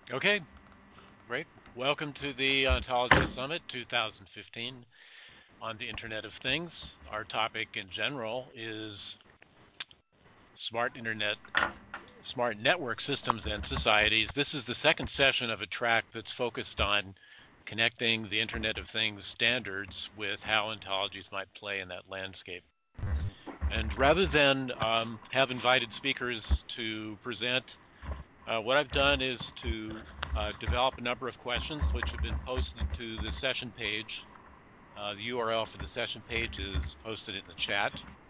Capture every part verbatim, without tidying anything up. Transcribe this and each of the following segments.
Okay, great. Welcome to the Ontology Summit twenty fifteen on the Internet of Things. Our topic in general is smart internet, smart network systems and societies. This is the second session of a track that's focused on connecting the Internet of Things standards with how ontologies might play in that landscape. And rather than um, have invited speakers to present, uh, what I've done is to uh, develop a number of questions which have been posted to the session page. Uh, the U R L for the session page is posted in the chat.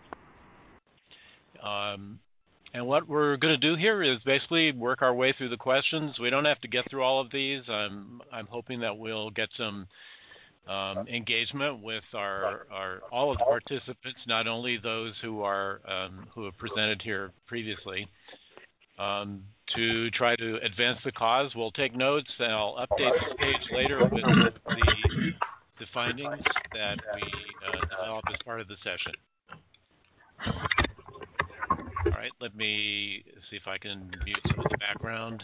Um, and what we're going to do here is basically work our way through the questions. We don't have to get through all of these. I'm I'm hoping that we'll get some um, engagement with our, our all of the participants, not only those who are um, who have presented here previously. Um, to try to advance the cause, we'll take notes, and I'll update this page later with the the findings that we uh, developed as part of the session. All right, let me see if I can mute some of the background.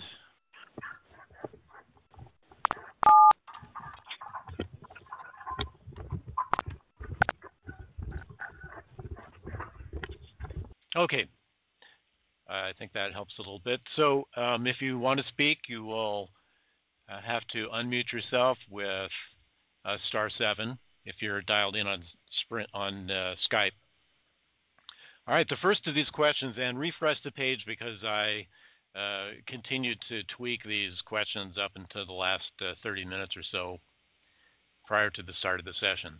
Okay, I think that helps a little bit. So um, if you want to speak, you will uh, have to unmute yourself with uh, star seven if you're dialed in on Sprint on uh, Skype. All right, the first of these questions, and refresh the page because I uh, continued to tweak these questions up until the last uh, thirty minutes or so prior to the start of the session.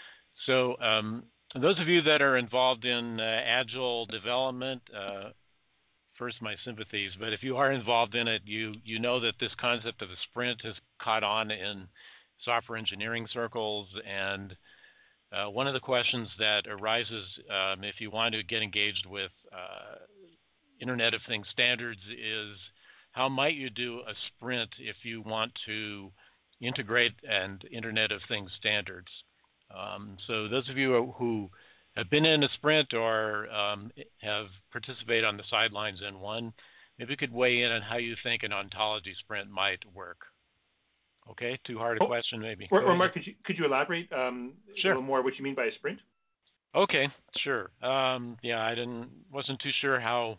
So um, those of you that are involved in uh, Agile development, uh, first my sympathies, but if you are involved in it, you, you know that this concept of a sprint has caught on in software engineering circles, and Uh, one of the questions that arises um, if you want to get engaged with uh, Internet of Things standards is how might you do a sprint if you want to integrate an Internet of Things standards. Um, so those of you who have been in a sprint or um, have participated on the sidelines in one, maybe you could weigh in on how you think an ontology sprint might work. Okay, too hard a oh, question maybe. Or, or Mark, could you could you elaborate um, sure. a little more what you mean by a sprint? Okay, sure. Um, yeah, I didn't wasn't too sure how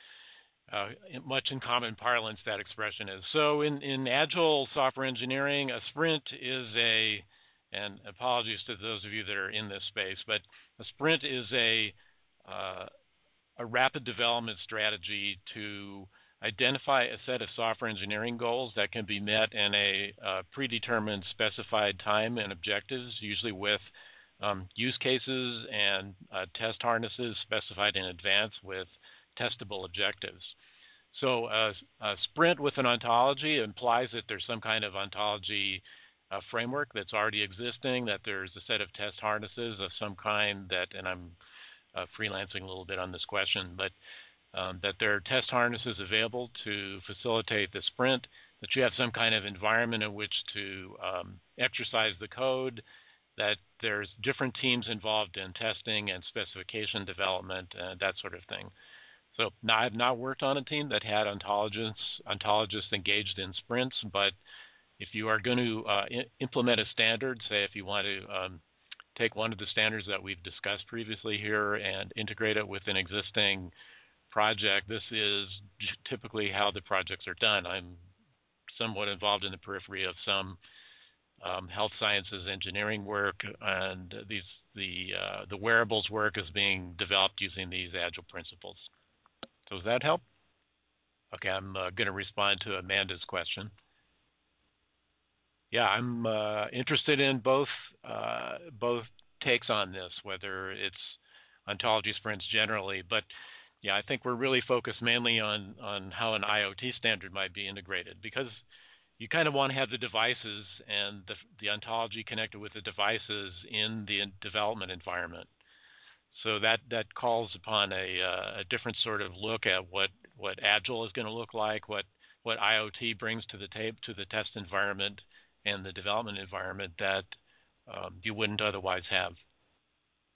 uh, much in common parlance that expression is. So in, in Agile software engineering, a sprint is a, and apologies to those of you that are in this space, but a sprint is a uh, a rapid development strategy to identify a set of software engineering goals that can be met in a uh, predetermined specified time and objectives, usually with um, use cases and uh, test harnesses specified in advance with testable objectives. So uh, a sprint with an ontology implies that there's some kind of ontology uh, framework that's already existing, that there's a set of test harnesses of some kind that, and I'm uh, freelancing a little bit on this question, but um, that there are test harnesses available to facilitate the sprint, that you have some kind of environment in which to um, exercise the code, that there's different teams involved in testing and specification development, and that sort of thing. So now, I've not worked on a team that had ontologists, ontologists engaged in sprints, but if you are going to uh, implement a standard, say if you want to um, take one of the standards that we've discussed previously here and integrate it with an existing project, this is typically how the projects are done. I'm somewhat involved in the periphery of some um, health sciences engineering work, and these the uh, the wearables work is being developed using these Agile principles. So does that help? Okay, I'm uh, going to respond to Amanda's question. Yeah, I'm uh, interested in both uh, both takes on this, whether it's ontology sprints generally, but yeah, I think we're really focused mainly on on how an IoT standard might be integrated, because you kind of want to have the devices and the, the ontology connected with the devices in the development environment. So that, that calls upon a, uh, a different sort of look at what, what Agile is going to look like, what, what IoT brings to the tape, to the test environment and the development environment that um, you wouldn't otherwise have.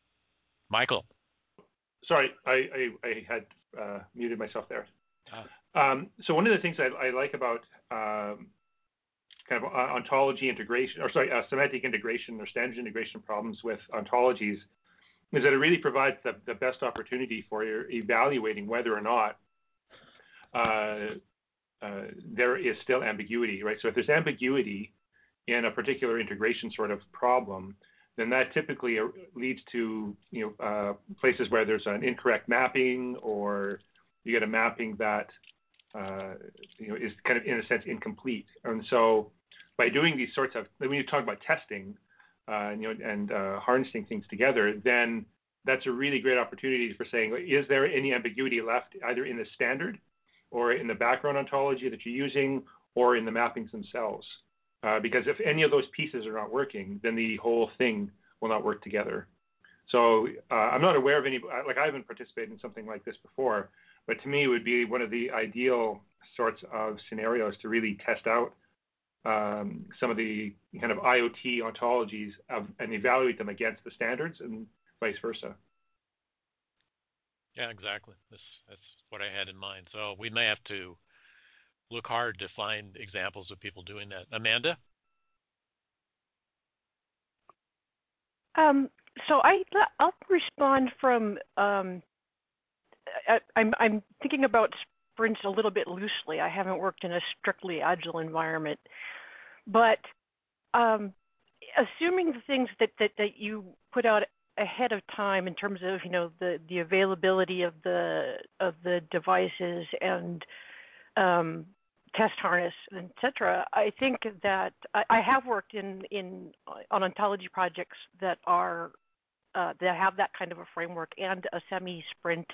Michael. Sorry, I, I, I had uh, muted myself there. Um, so one of the things I, I like about um, kind of ontology integration, or sorry, uh, semantic integration or standard integration problems with ontologies is that it really provides the, the best opportunity for evaluating whether or not uh, uh, there is still ambiguity, right? So if there's ambiguity in a particular integration sort of problem, then that typically leads to you know uh, places where there's an incorrect mapping, or you get a mapping that uh, you know is kind of in a sense incomplete. And so by doing these sorts of, when you talk about testing, uh, you know, and uh, harnessing things together, then that's a really great opportunity for saying, is there any ambiguity left either in the standard or in the background ontology that you're using or in the mappings themselves? Uh, because if any of those pieces are not working, then the whole thing will not work together. So uh, I'm not aware of any, like I haven't participated in something like this before, but to me it would be one of the ideal sorts of scenarios to really test out um, some of the kind of I O T ontologies of, and evaluate them against the standards and vice versa. Yeah, exactly. That's, that's what I had in mind. So we may have to look hard to find examples of people doing that. Amanda? Um, so I, I'll respond from, um, I, I'm, I'm thinking about sprints a little bit loosely. I haven't worked in a strictly agile environment, but um, assuming the things that, that, that you put out ahead of time in terms of, you know, the, the availability of the of the devices and um, test harness, et cetera, I think that I, I have worked in, in on ontology projects that are uh, that have that kind of a framework and a semi-sprint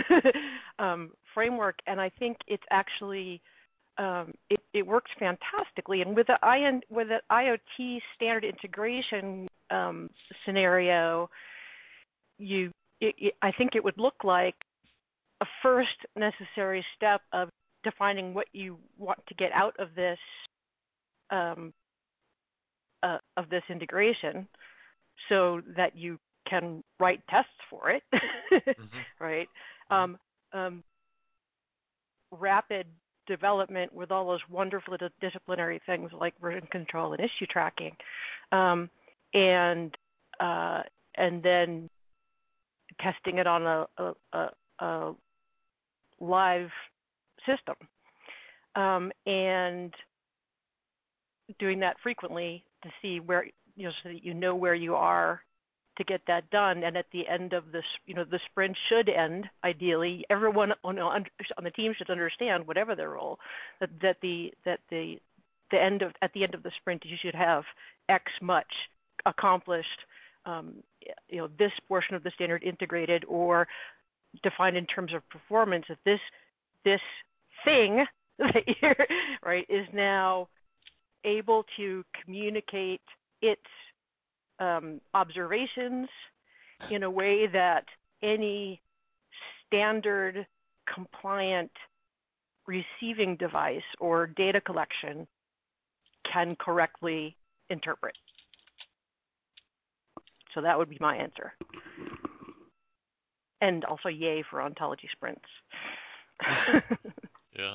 um, framework, and I think it's actually um, it, it works fantastically. And with the I N, with the I O T standard integration um, scenario, you it, it, I think it would look like a first necessary step of defining what you want to get out of this um, uh, of this integration, so that you can write tests for it, mm-hmm. right? Um, um, rapid development with all those wonderful disciplinary things like version control and issue tracking, um, and uh, and then testing it on a, a, a, a live system, um, and doing that frequently to see where, you know, so that you know where you are to get that done. And at the end of this, you know, the sprint should end ideally. Everyone on, on the team should understand, whatever their role, that, that the that the the end of at the end of the sprint you should have X much accomplished. Um, you know, this portion of the standard integrated or defined in terms of performance. That this this thing that you're right is now able to communicate its um, observations in a way that any standard compliant receiving device or data collection can correctly interpret. So that would be my answer. And also yay for ontology sprints. Yeah.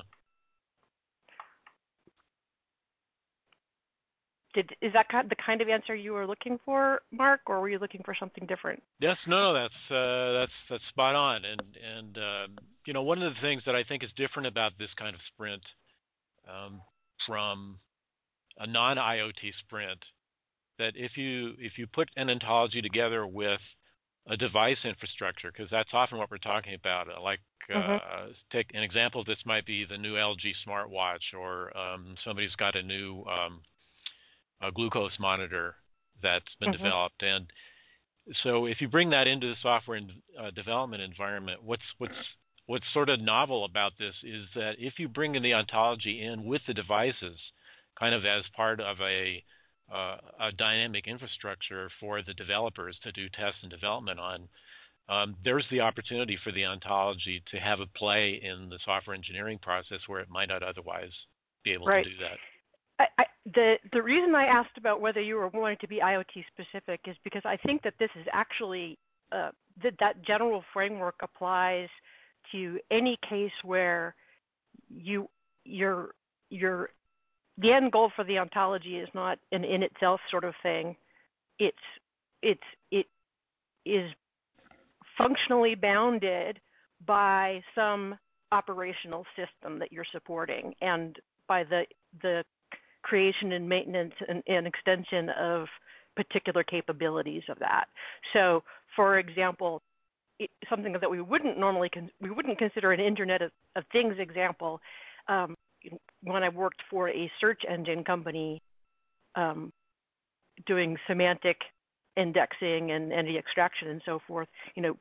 Did, is that the kind of answer you were looking for, Mark, or were you looking for something different? Yes, no, no, that's uh, that's that's spot on. And and um, you know, one of the things that I think is different about this kind of sprint um, from a non-I O T sprint, that if you if you put an ontology together with a device infrastructure, because that's often what we're talking about. Like uh, mm-hmm. take an example of this might be the new L G smartwatch, or um, somebody's got a new um, a glucose monitor that's been mm-hmm. developed. And so if you bring that into the software and, uh, development environment, what's what's what's sort of novel about this is that if you bring in the ontology in with the devices, kind of as part of a uh, a dynamic infrastructure for the developers to do test and development on, um, there's the opportunity for the ontology to have a play in the software engineering process where it might not otherwise be able right. to do that. I, I, the the reason I asked about whether you were wanting to be I O T specific is because I think that this is actually uh, that that general framework applies to any case where you you're you're the end goal for the ontology is not an in itself sort of thing. It's it's it is functionally bounded by some operational system that you're supporting, and by the the creation and maintenance and, and extension of particular capabilities of that. So, for example, it, something that we wouldn't normally con- we wouldn't consider an Internet of, of Things example. Um, when I worked for a search engine company, um, doing semantic indexing and entity extraction and so forth, you know,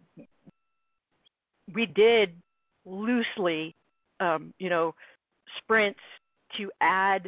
we did loosely, um, you know, sprints to add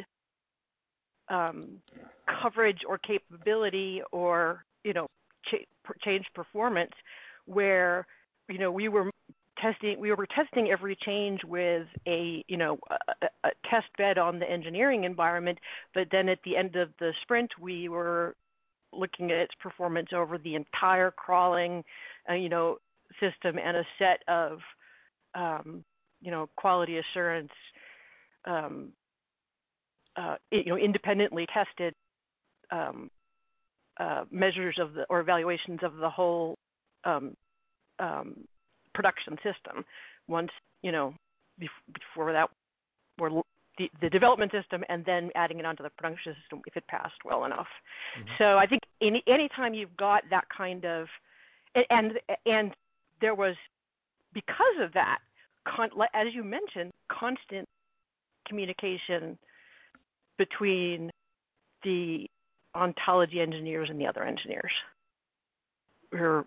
um, coverage or capability or, you know, ch- change performance where, you know, we were testing, we were testing every change with a, you know, a, a test bed on the engineering environment, but then at the end of the sprint, we were looking at its performance over the entire crawling, uh, you know, system and a set of, um, you know, quality assurance, um, uh, you know, independently tested um, uh, measures of the or evaluations of the whole um, um, production system. Once, you know, before that, were the, the development system, and then adding it onto the production system if it passed well enough. Mm-hmm. So I think any anytime you've got that kind of, and and there was, because of that, con, as you mentioned, constant communication between the ontology engineers and the other engineers. We're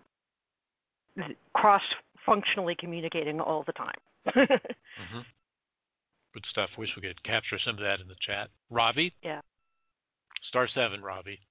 cross-functionally communicating all the time. mm-hmm. Good stuff. Wish we could capture some of that in the chat. Ravi? Yeah. Star seven, Ravi.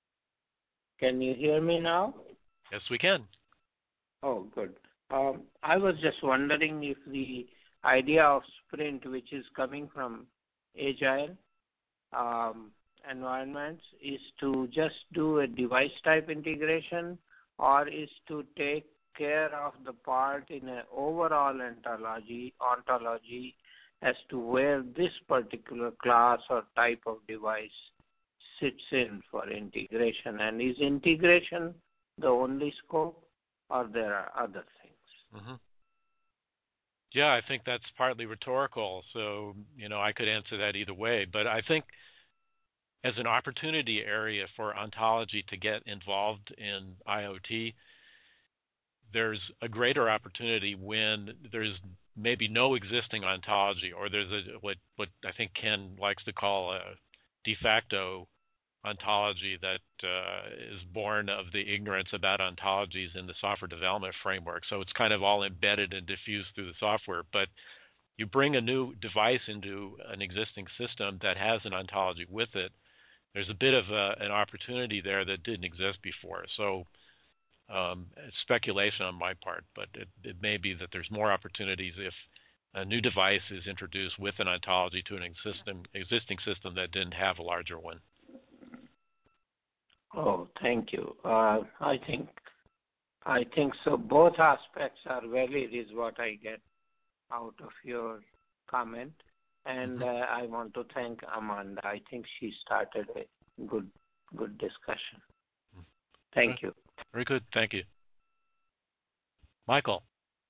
Can you hear me now? Yes, we can. Oh, good. Um, I was just wondering if the idea of sprint, which is coming from agile um, environments, is to just do a device type integration, or is to take care of the part in an overall ontology, ontology as to where this particular class or type of device sits in for integration. And is integration the only scope, or there are other things? Mm-hmm. Yeah, I think that's partly rhetorical, so, you know, I could answer that either way. But I think as an opportunity area for ontology to get involved in IoT, there's a greater opportunity when there's maybe no existing ontology, or there's a, what, what I think Ken likes to call a de facto ontology that uh, is born of the ignorance about ontologies in the software development framework. So it's kind of all embedded and diffused through the software. But you bring a new device into an existing system that has an ontology with it, there's a bit of a, an opportunity there that didn't exist before. So um, it's speculation on my part, but it, it may be that there's more opportunities if a new device is introduced with an ontology to an existing, existing system that didn't have a larger one. Oh, thank you. Uh, I think I think so. Both aspects are valid, is what I get out of your comment, and uh, I want to thank Amanda. I think she started a good good discussion. Thank you. Very good. Thank you, Michael.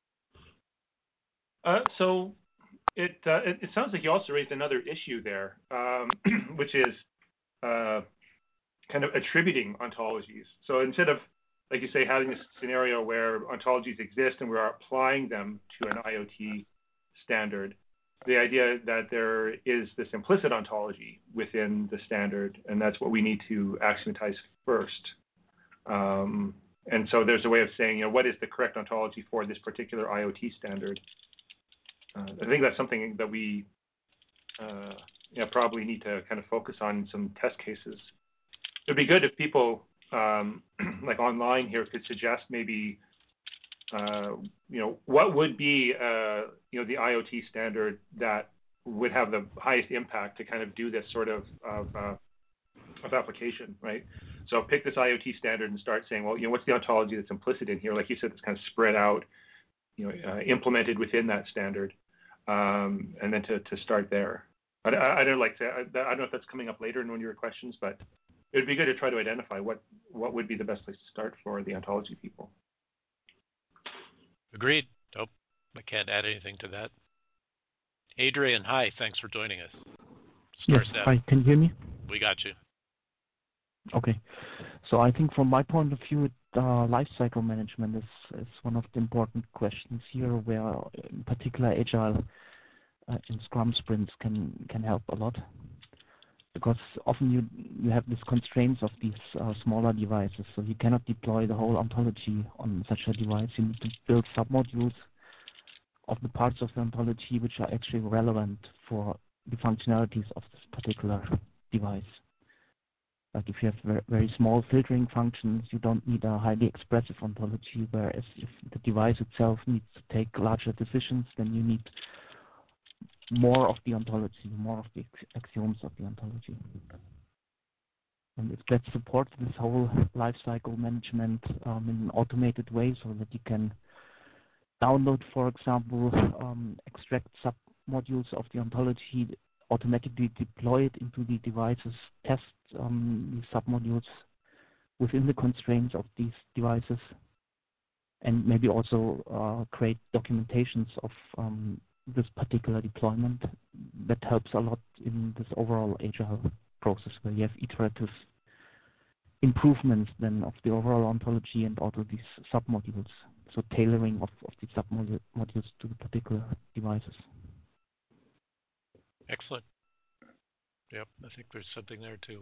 Uh, so it, uh, it it sounds like you also raised another issue there, um, which is. Uh, kind of attributing ontologies. So instead of, like you say, having this scenario where ontologies exist and we are applying them to an IoT standard, the idea that there is this implicit ontology within the standard, and that's what we need to axiomatize first. Um, and so there's a way of saying, you know, what is the correct ontology for this particular IoT standard? Uh, I think that's something that we uh, you know, probably need to kind of focus on in some test cases. It'd be good if people, um, like online here, could suggest maybe, uh, you know, what would be, uh, you know, the IoT standard that would have the highest impact to kind of do this sort of of, uh, of application, right? So pick this IoT standard and start saying, well, you know, what's the ontology that's implicit in here? Like you said, it's kind of spread out, you know, uh, implemented within that standard. um, and then to, to start there. I, I, I don't like to. I, I don't know if that's coming up later in one of your questions, but it would be good to try to identify what, what would be the best place to start for the ontology people. Agreed. Nope, I can't add anything to that. Adrian, hi. Thanks for joining us. Yes, hi. Can you hear me? We got you. Okay. So I think from my point of view, uh, life cycle management is, is one of the important questions here, where in particular Agile uh, in Scrum sprints can can help a lot, because often you you have these constraints of these uh, smaller devices, so you cannot deploy the whole ontology on such a device. You need to build submodules of the parts of the ontology which are actually relevant for the functionalities of this particular device. Like if you have very, very small filtering functions, you don't need a highly expressive ontology, whereas if the device itself needs to take larger decisions, then you need more of the ontology, more of the axioms of the ontology. And if that supports this whole lifecycle management um, in an automated way, so that you can download, for example, um, extract submodules of the ontology, automatically deploy it into the devices, test um, these submodules within the constraints of these devices, and maybe also uh, create documentations of um, this particular deployment. That helps a lot in this overall Agile process, where you have iterative improvements then of the overall ontology and also these submodules. So tailoring of, of the submodules to the particular devices. Excellent. Yep, I think there's something there too.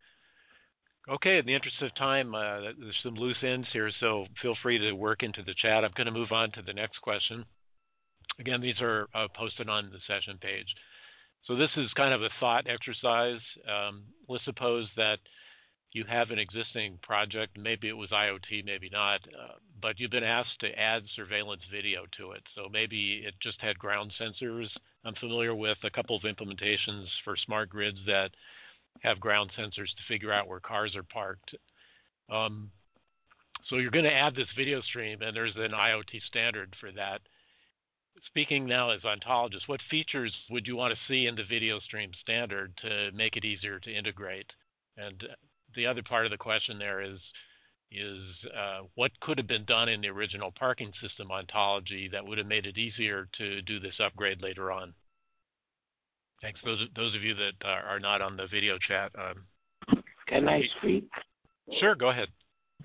Okay, in the interest of time, uh, there's some loose ends here, so feel free to work into the chat. I'm going to move on to the next question. Again, these are uh, posted on the session page. So this is kind of a thought exercise. Um, let's suppose that you have an existing project, maybe it was IoT, maybe not, uh, but you've been asked to add surveillance video to it. So maybe it just had ground sensors. I'm familiar with a couple of implementations for smart grids that have ground sensors to figure out where cars are parked. Um, so you're going to add this video stream, and there's an IoT standard for that. Speaking now as ontologists, what features would you want to see in the video stream standard to make it easier to integrate? And the other part of the question there is, is uh, what could have been done in the original parking system ontology that would have made it easier to do this upgrade later on? Thanks. Those those of you that are, are not on the video chat. Um, Can I speak? Sure, go ahead.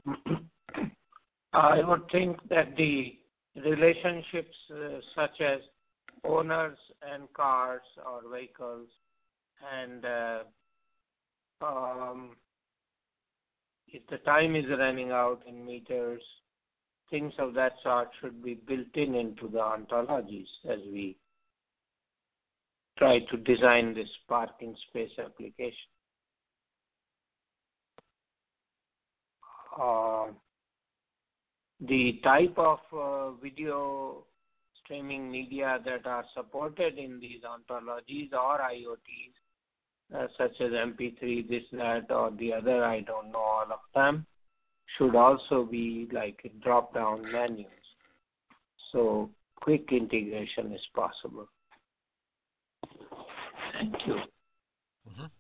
I would think that the relationships uh, such as owners and cars or vehicles and uh, um, if the time is running out in meters, things of that sort should be built in into the ontologies as we try to design this parking space application. Uh, the type of uh, video streaming media that are supported in these ontologies or IoTs, Uh, such as M P three, this, that, or the other, I don't know all of them, should also be like drop-down menus. So quick integration is possible. Thank you. Mm-hmm.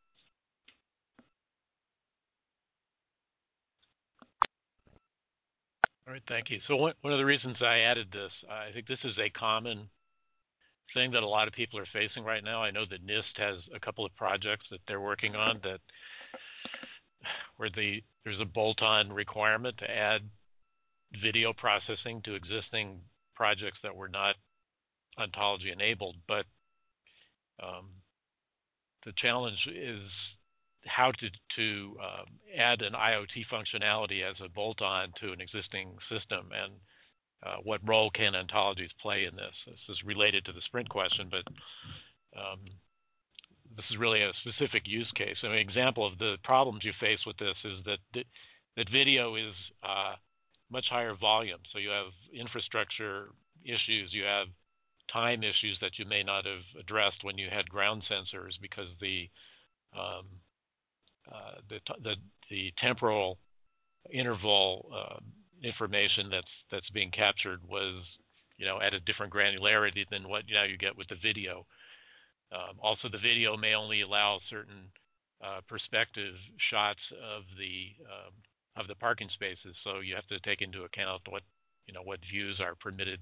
All right, thank you. So one, one of the reasons I added this, I think this is a common thing that a lot of people are facing right now. I know that NIST has a couple of projects that they're working on that where the there's a bolt-on requirement to add video processing to existing projects that were not ontology enabled. But um, the challenge is how to to um, add an IoT functionality as a bolt-on to an existing system, and Uh, what role can ontologies play in this? This is related to the sprint question, but um, this is really a specific use case. An example of the problems you face with this is that th- that video is uh, much higher volume. So you have infrastructure issues, you have time issues that you may not have addressed when you had ground sensors, because the um, uh, the, the the temporal interval uh, information that's that's being captured was you know, at a different granularity than what now you get with the video. Um, also, the video may only allow certain uh, perspective shots of the um, of the parking spaces, so you have to take into account what you know what views are permitted.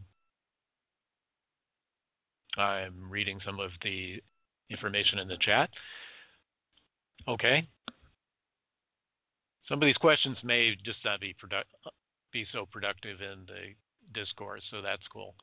I'm reading some of the information in the chat. Okay. Some of these questions may just not be product be so productive in the discourse, so that's cool.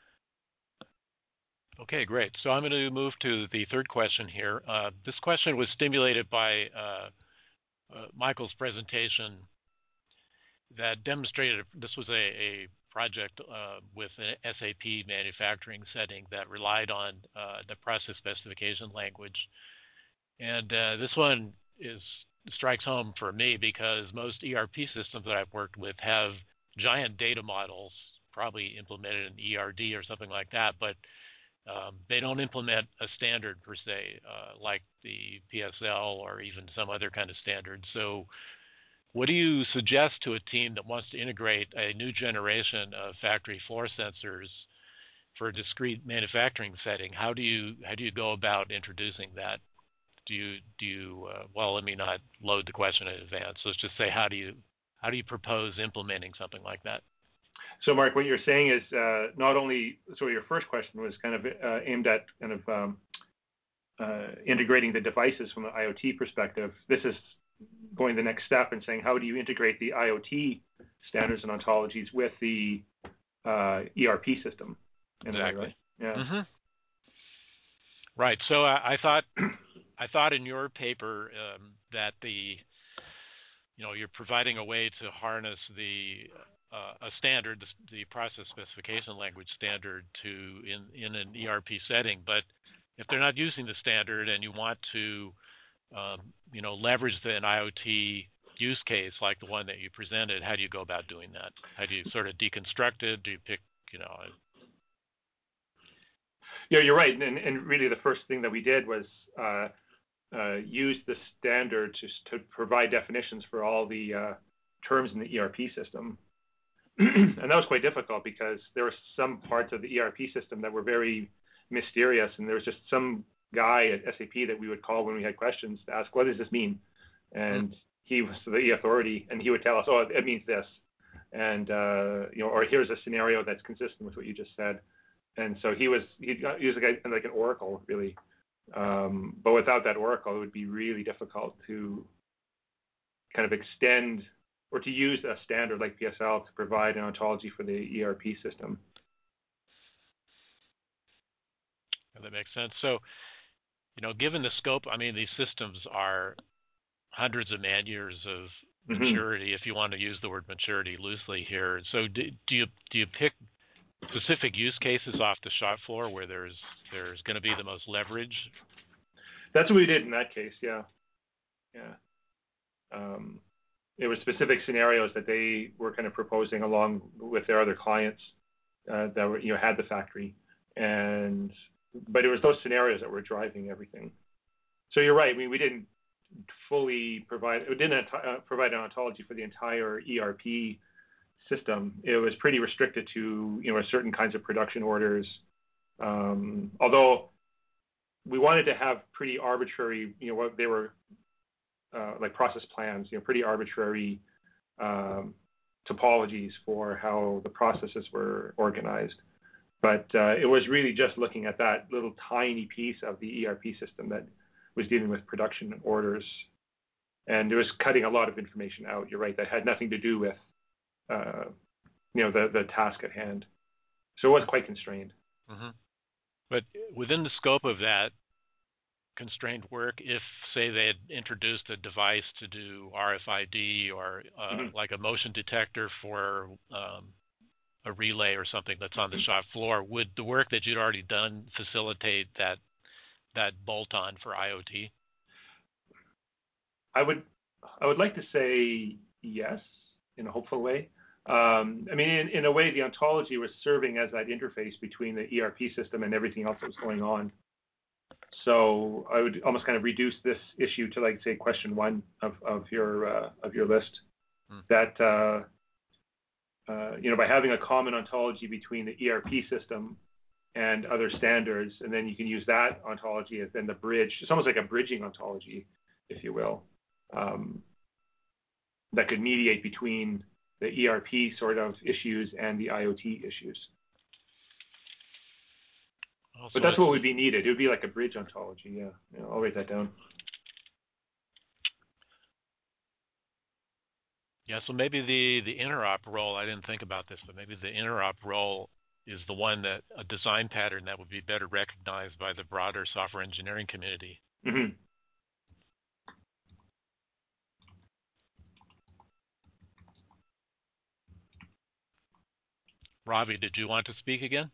Okay, great. So I'm going to move to the third question here. Uh, this question was stimulated by uh, uh, Michael's presentation that demonstrated this was a, a project uh, with an S A P manufacturing setting that relied on uh, the process specification language. And uh, this one is strikes home for me because most E R P systems that I've worked with have giant data models, probably implemented in E R D or something like that, but um, they don't implement a standard per se, uh, like the P S L or even some other kind of standard. So what do you suggest to a team that wants to integrate a new generation of factory floor sensors for a discrete manufacturing setting? How do you how do you go about introducing that? Do you do you uh, well? Let me not load the question in advance. Let's just say how do you how do you propose implementing something like that? So, Mark, what you're saying is uh, not only so your first question was kind of uh, aimed at kind of um, uh, integrating the devices from an IoT perspective. This is going the next step and saying how do you integrate the IoT standards and ontologies with the uh, E R P system? Exactly. Right? Yeah. Mm-hmm. Right. So uh, I thought I thought in your paper um, that the you know you're providing a way to harness the uh, a standard, the, the process specification language standard, to in in an E R P setting. But if they're not using the standard and you want to um, you know leverage the, an IoT use case like the one that you presented, how do you go about doing that? How do you sort of deconstruct it? Do you pick you know? A, Yeah, you're right. And, and really the first thing that we did was uh, uh, use the standard to, to provide definitions for all the uh, terms in the E R P system. And that was quite difficult because there were some parts of the E R P system that were very mysterious, and there was just some guy at S A P that we would call when we had questions to ask, what does this mean? And he was the authority, and he would tell us, oh, it means this. And, uh, you know, or here's a scenario that's consistent with what you just said. And so he was, he, he was like, a, like an oracle, really. Um, but without that oracle, it would be really difficult to kind of extend or to use a standard like P S L to provide an ontology for the E R P system. that makes sense. So, you know, given the scope, I mean, these systems are hundreds of man years of maturity, mm-hmm. if you want to use the word maturity loosely here. So do, do you do you pick specific use cases off the shop floor where there's there's going to be the most leverage? That's what we did in that case. Yeah, yeah. Um, it was specific scenarios that they were kind of proposing along with their other clients uh, that were you know had the factory, and but it was those scenarios that were driving everything. So you're right. I mean, we didn't fully provide we didn't uh, provide an ontology for the entire E R P system. It was pretty restricted to you know certain kinds of production orders. Um, although we wanted to have pretty arbitrary, you know, what they were uh, like process plans, you know, pretty arbitrary um, topologies for how the processes were organized. But uh, it was really just looking at that little tiny piece of the E R P system that was dealing with production orders, and it was cutting a lot of information out. You're right, that had nothing to do with uh, you know the the task at hand. So it was quite constrained. Mm-hmm. But within the scope of that constrained work, if, say, they had introduced a device to do R F I D or uh, mm-hmm. like a motion detector for um, a relay or something that's on the mm-hmm. shop floor, would the work that you'd already done facilitate that that bolt-on for IoT? I would I would like to say yes, in a hopeful way. Um, I mean, in, in a way, the ontology was serving as that interface between the E R P system and everything else that was going on. So I would almost kind of reduce this issue to, like, say, question one of, of your uh, of your list. Hmm. That uh, uh, you know, by having a common ontology between the E R P system and other standards, and then you can use that ontology as then the bridge. It's almost like a bridging ontology, if you will, um, that could mediate between the E R P sort of issues and the IoT issues. Also, but that's what would be needed. It would be like a bridge ontology. Yeah, yeah, I'll write that down. Yeah, so maybe the, the interop role, I didn't think about this, but maybe the interop role is the one that, a design pattern that would be better recognized by the broader software engineering community. Mm-hmm. Ravi, did you want to speak again?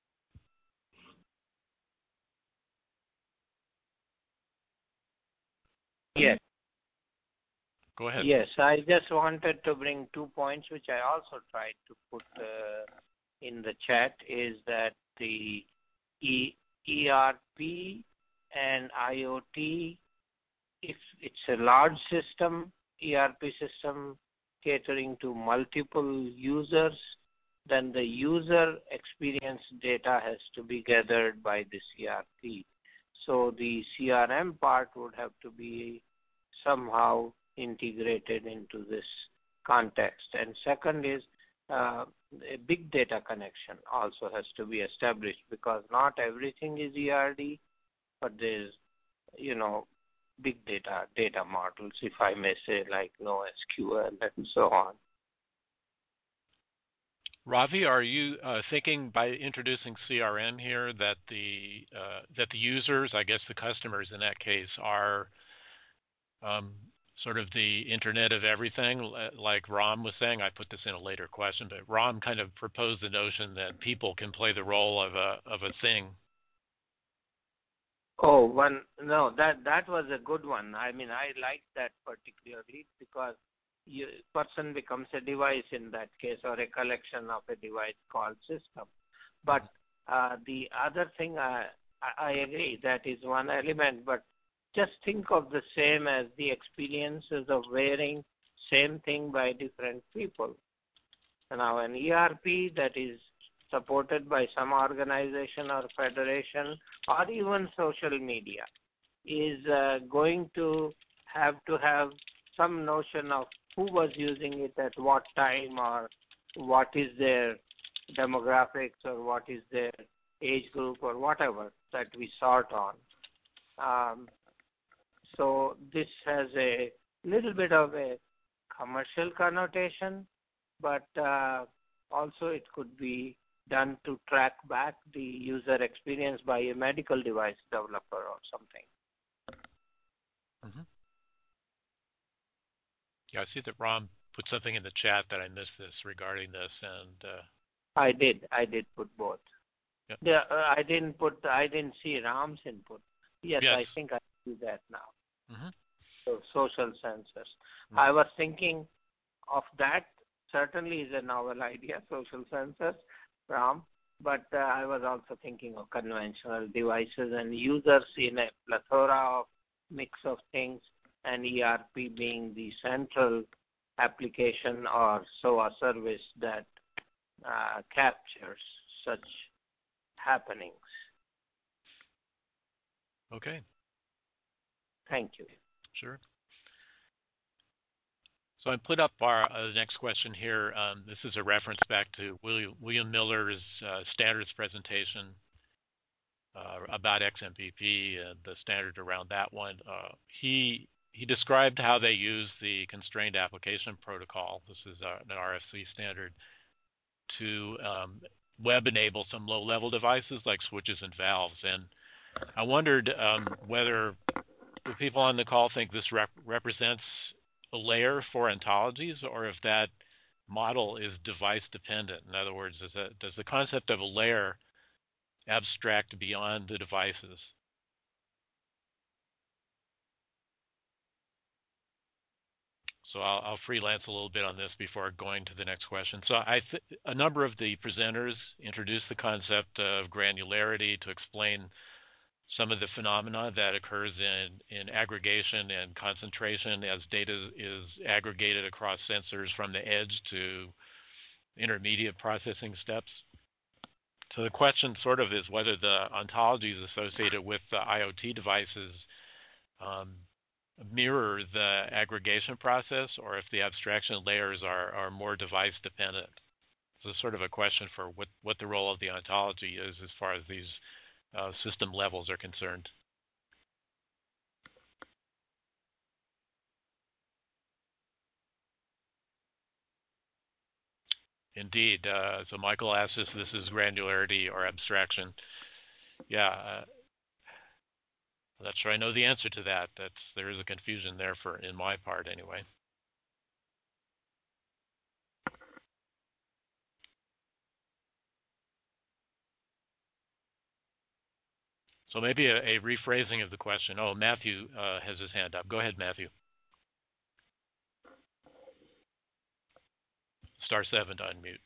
Yes. Go ahead. Yes, I just wanted to bring two points, which I also tried to put uh, in the chat, is that the e- ERP and IoT, if it's a large system, E R P system catering to multiple users, then the user experience data has to be gathered by this E R P. So the C R M part would have to be somehow integrated into this context. And second is uh, a big data connection also has to be established, because not everything is E R D, but there's, you know, big data, data models, if I may say, like NoSQL and so on. Ravi, are you uh, thinking by introducing C R M here that the uh, that the users, I guess the customers in that case, are um, sort of the Internet of Everything, like Ram was saying? I put this in a later question, but Ram kind of proposed the notion that people can play the role of a of a thing. Oh, one no, that that was a good one. I mean, I like that particularly because you, person becomes a device in that case, or a collection of a device called system. But uh, the other thing, I, I agree, that is one element, but just think of the same as the experiences of wearing same thing by different people. Now, an E R P that is supported by some organization or federation or even social media is uh, going to have to have some notion of who was using it at what time, or what is their demographics, or what is their age group, or whatever that we sort on. Um, so this has a little bit of a commercial connotation, but uh, also it could be done to track back the user experience by a medical device developer or something. Mm-hmm. Yeah, I see that Ram put something in the chat that I missed this regarding this, and uh... I did. I did put both. Yep. Yeah, uh, I didn't put. I didn't see Ram's input. Yes, yes. I think I see that now. Mm-hmm. So social sensors. Mm-hmm. I was thinking of that. Certainly is a novel idea, social sensors, Ram. But uh, I was also thinking of conventional devices and users in a plethora of mix of things, and E R P being the central application or so a service that uh, captures such happenings. Okay. Thank you. Sure. So I put up our uh, next question here. Um, this is a reference back to William, William Miller's uh, standards presentation uh, about X M P P and the standard around that one. Uh, he he described how they use the constrained application protocol. This is uh, an R F C standard to um, web enable some low-level devices like switches and valves. And I wondered um, whether the people on the call think this rep- represents a layer for ontologies, or if that model is device dependent. In other words, does, that, does the concept of a layer abstract beyond the devices? So I'll, I'll freelance a little bit on this before going to the next question. So I th- a number of the presenters introduced the concept of granularity to explain some of the phenomena that occurs in, in aggregation and concentration as data is aggregated across sensors from the edge to intermediate processing steps. So the question sort of is whether the ontologies associated with the IoT devices um, mirror the aggregation process, or if the abstraction layers are, are more device dependent. So it's sort of a question for what, what the role of the ontology is as far as these uh, system levels are concerned. Indeed. Uh, so Michael asks if this is granularity or abstraction. Yeah, uh, I'm not sure I know the answer to that. That's there is a confusion there for in my part anyway. So maybe a, a rephrasing of the question. Oh, Matthew uh, has his hand up. Go ahead, Matthew. Star seven to unmute.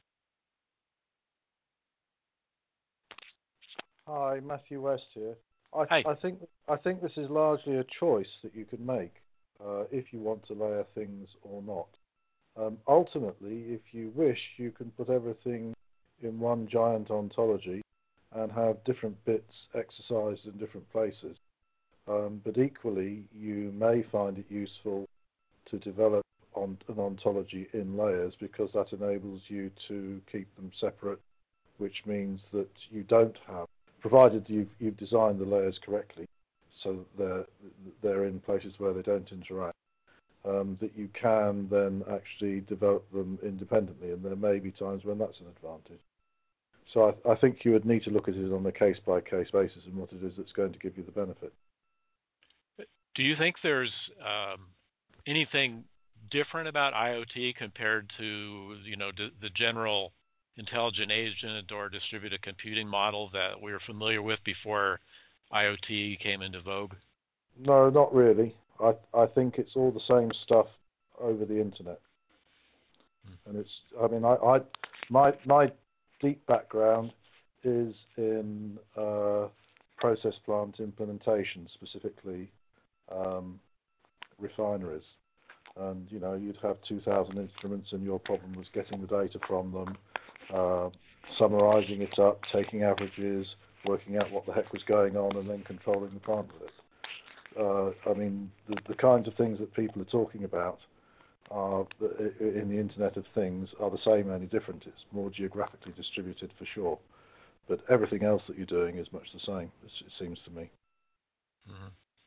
Hi, Matthew West here. I, Hi. I think I think this is largely a choice that you can make uh, if you want to layer things or not. Um, ultimately, if you wish, you can put everything in one giant ontology and have different bits exercised in different places. Um, but equally, you may find it useful to develop on an ontology in layers because that enables you to keep them separate, which means that you don't have, provided you've, you've designed the layers correctly, so that they're, they're in places where they don't interact, um, that you can then actually develop them independently, and there may be times when that's an advantage. So I, I think you would need to look at it on a case-by-case basis and what it is that's going to give you the benefit. Do you think there's um, anything different about IoT compared to, you know, d- the general intelligent agent or distributed computing model that we were familiar with before IoT came into vogue? No, not really. I I think it's all the same stuff over the internet. Hmm. And it's, I mean, I, I my my deep background is in uh, process plant implementation, specifically um, refineries. And, you know, you'd have two thousand instruments and your problem was getting the data from them, uh, summarizing it up, taking averages, working out what the heck was going on, and then controlling the plant with it. Uh, I mean, the, the kinds of things that people are talking about are, in the Internet of Things are the same, only different. It's more geographically distributed for sure. But everything else that you're doing is much the same, it seems to me. Mm-hmm.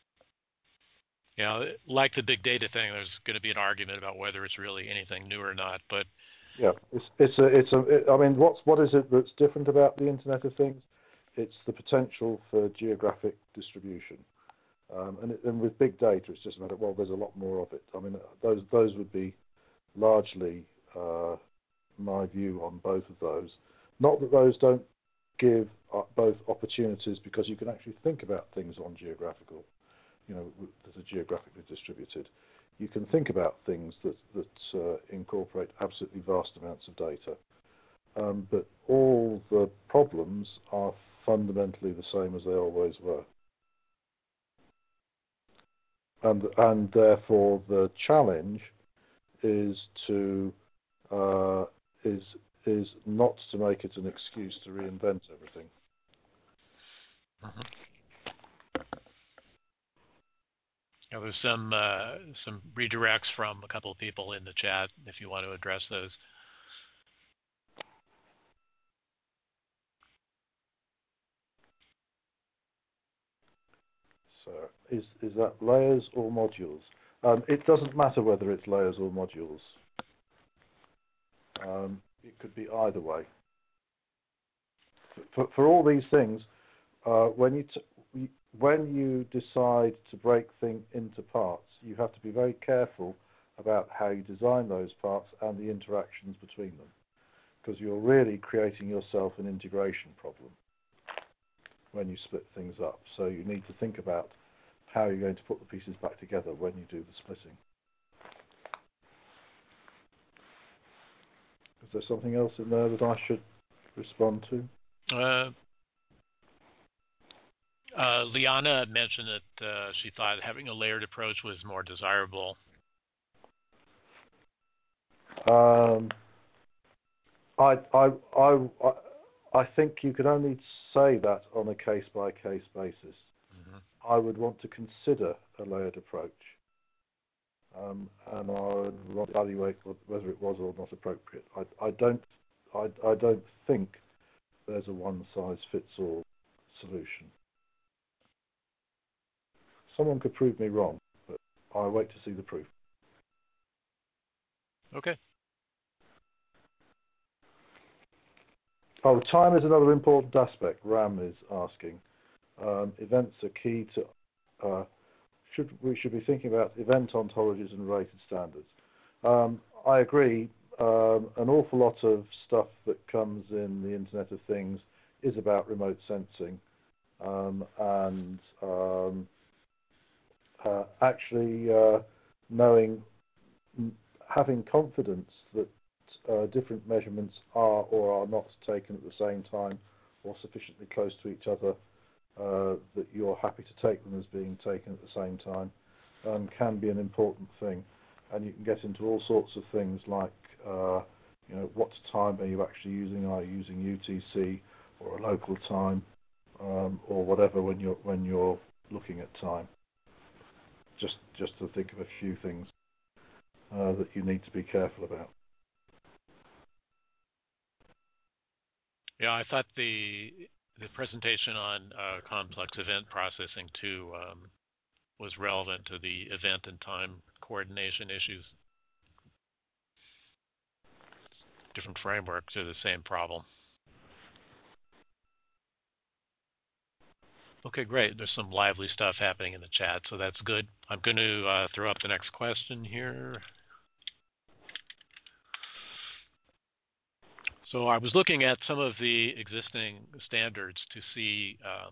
Yeah, like the big data thing, there's going to be an argument about whether it's really anything new or not. But yeah, it's it's a it's a. It, I mean, what's what is it that's different about the Internet of Things? It's the potential for geographic distribution, um, and, it, and with big data, it's just about well, there's a lot more of it. I mean, those those would be largely uh, my view on both of those. Not that those don't give uh, both opportunities, because you can actually think about things on geographical. You know, that are geographically distributed. You can think about things that, that uh, incorporate absolutely vast amounts of data. Um, but all the problems are fundamentally the same as they always were. And, and therefore the challenge is to uh, is is not to make it an excuse to reinvent everything. Mm-hmm. Now, there's some uh, some redirects from a couple of people in the chat if you want to address those. So is is that layers or modules? Um, it doesn't matter whether it's layers or modules. Um, it could be either way. For, for all these things, uh, when you t- when you decide to break things into parts, you have to be very careful about how you design those parts and the interactions between them, because you're really creating yourself an integration problem when you split things up. So you need to think about how you're going to put the pieces back together when you do the splitting. Is there something else in there that I should respond to? Uh, uh, Liana mentioned that uh, she thought having a layered approach was more desirable. Um, I, I, I, I I think you could only say that on a case-by-case basis. Mm-hmm. I would want to consider a layered approach, um, and I would evaluate whether it was or not appropriate. I, I don't, I, I don't think there's a one-size-fits-all solution. Someone could prove me wrong, but I wait to see the proof. Okay. Oh, time is another important aspect. Ram is asking. Um, events are key to. Uh, should we should be thinking about event ontologies and related standards? Um, I agree. Um, an awful lot of stuff that comes in the Internet of Things is about remote sensing, um, and um, uh, actually uh, knowing, having confidence that uh, different measurements are or are not taken at the same time or sufficiently close to each other uh, that you're happy to take them as being taken at the same time um, can be an important thing. And you can get into all sorts of things like, uh, you know, what time are you actually using? Are you using U T C or a local time um, or whatever when you're when you're looking at time? Just just to think of a few things uh, that you need to be careful about. Yeah, I thought the the presentation on uh, complex event processing too um, was relevant to the event and time coordination issues. Different framework to the same problem. Okay, great. There's some lively stuff happening in the chat, so that's good. I'm going to uh, throw up the next question here. So I was looking at some of the existing standards to see um,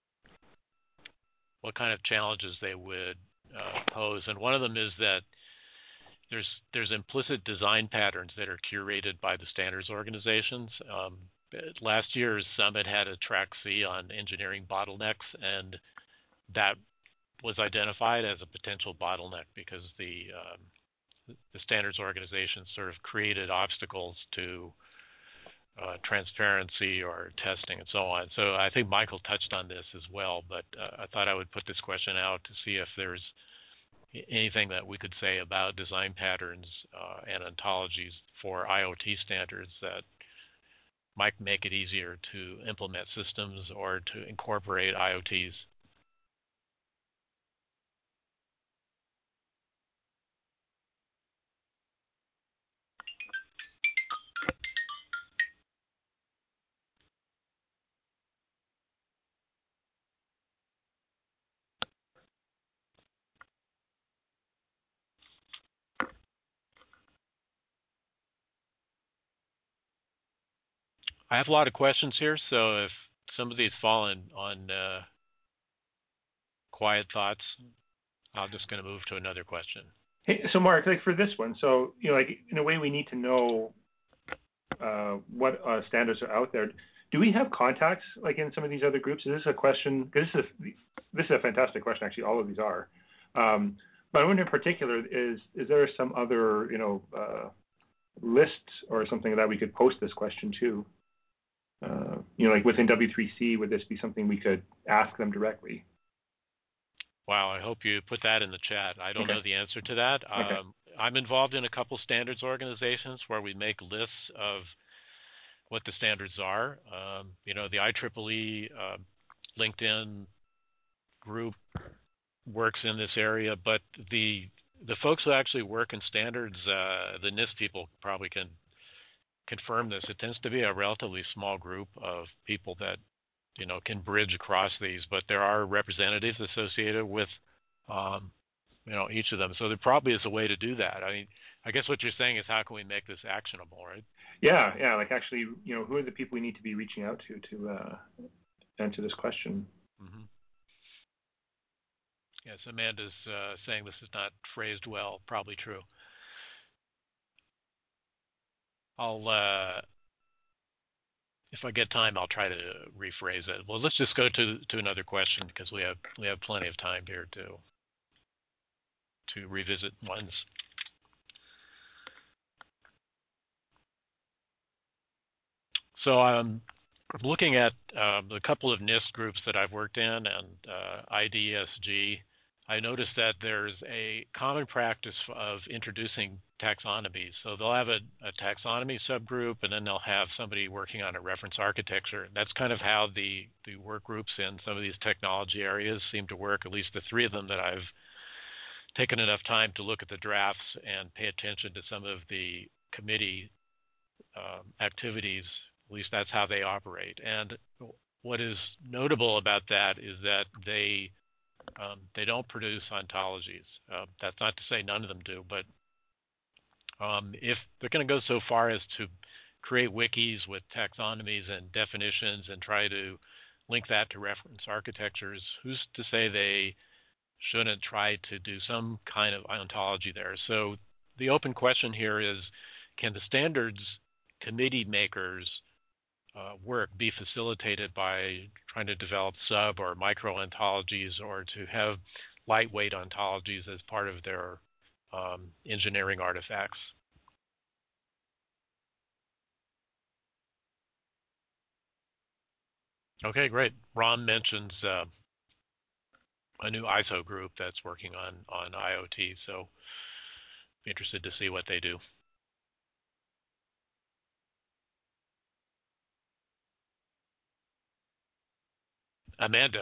what kind of challenges they would uh, pose, and one of them is that there's there's implicit design patterns that are curated by the standards organizations. Um, last year's summit had a track C on engineering bottlenecks, and that was identified as a potential bottleneck because the um, the standards organizations sort of created obstacles to uh, transparency or testing and so on. So I think Michael touched on this as well, but uh, I thought I would put this question out to see if there's anything that we could say about design patterns uh, and ontologies for I O T standards that might make it easier to implement systems or to incorporate I O Ts. I have a lot of questions here, so if some of these fall in, on uh, quiet thoughts, I'm just going to move to another question. Hey, so Mark, like for this one, so you know, like in a way, we need to know uh, what uh, standards are out there. Do we have contacts like in some of these other groups? Is this a question? Because this is a, this is a fantastic question. Actually, all of these are. Um, but I wonder in particular, is is there some other you know uh, list or something that we could post this question to? Uh, you know, like within W three C, would this be something we could ask them directly? Wow, I hope you put that in the chat. I don't Okay. know the answer to that. Okay. Um, I'm involved in a couple standards organizations where we make lists of what the standards are. Um, you know, the I triple E uh, LinkedIn group works in this area, but the the folks who actually work in standards, uh, the NIST people probably can confirm this. It tends to be a relatively small group of people that you know can bridge across these, but there are representatives associated with um, you know each of them. So there probably is a way to do that. I mean, I guess what you're saying is how can we make this actionable, right? Yeah, yeah. Like actually, you know, who are the people we need to be reaching out to to uh, answer this question? Mm-hmm. Yes, Amanda's uh, saying this is not phrased well. Probably true. I'll, uh, if I get time, I'll try to rephrase it. Well, let's just go to to another question because we have we have plenty of time here to to revisit ones. So I'm looking at uh, the couple of NIST groups that I've worked in and uh, I D S G. I noticed that there's a common practice of introducing taxonomies. So they'll have a, a taxonomy subgroup, and then they'll have somebody working on a reference architecture. That's kind of how the, the work groups in some of these technology areas seem to work, at least the three of them that I've taken enough time to look at the drafts and pay attention to some of the committee um, activities. At least that's how they operate. And what is notable about that is that they um, they don't produce ontologies. Uh, that's not to say none of them do, but um, if they're going to go so far as to create wikis with taxonomies and definitions and try to link that to reference architectures, who's to say they shouldn't try to do some kind of ontology there? So the open question here is, can the standards committee makers uh, work be facilitated by trying to develop sub or micro ontologies, or to have lightweight ontologies as part of their um, engineering artifacts? Okay, great. Ron mentions uh, a new I S O group that's working on, on IoT, so I'm interested to see what they do. Amanda.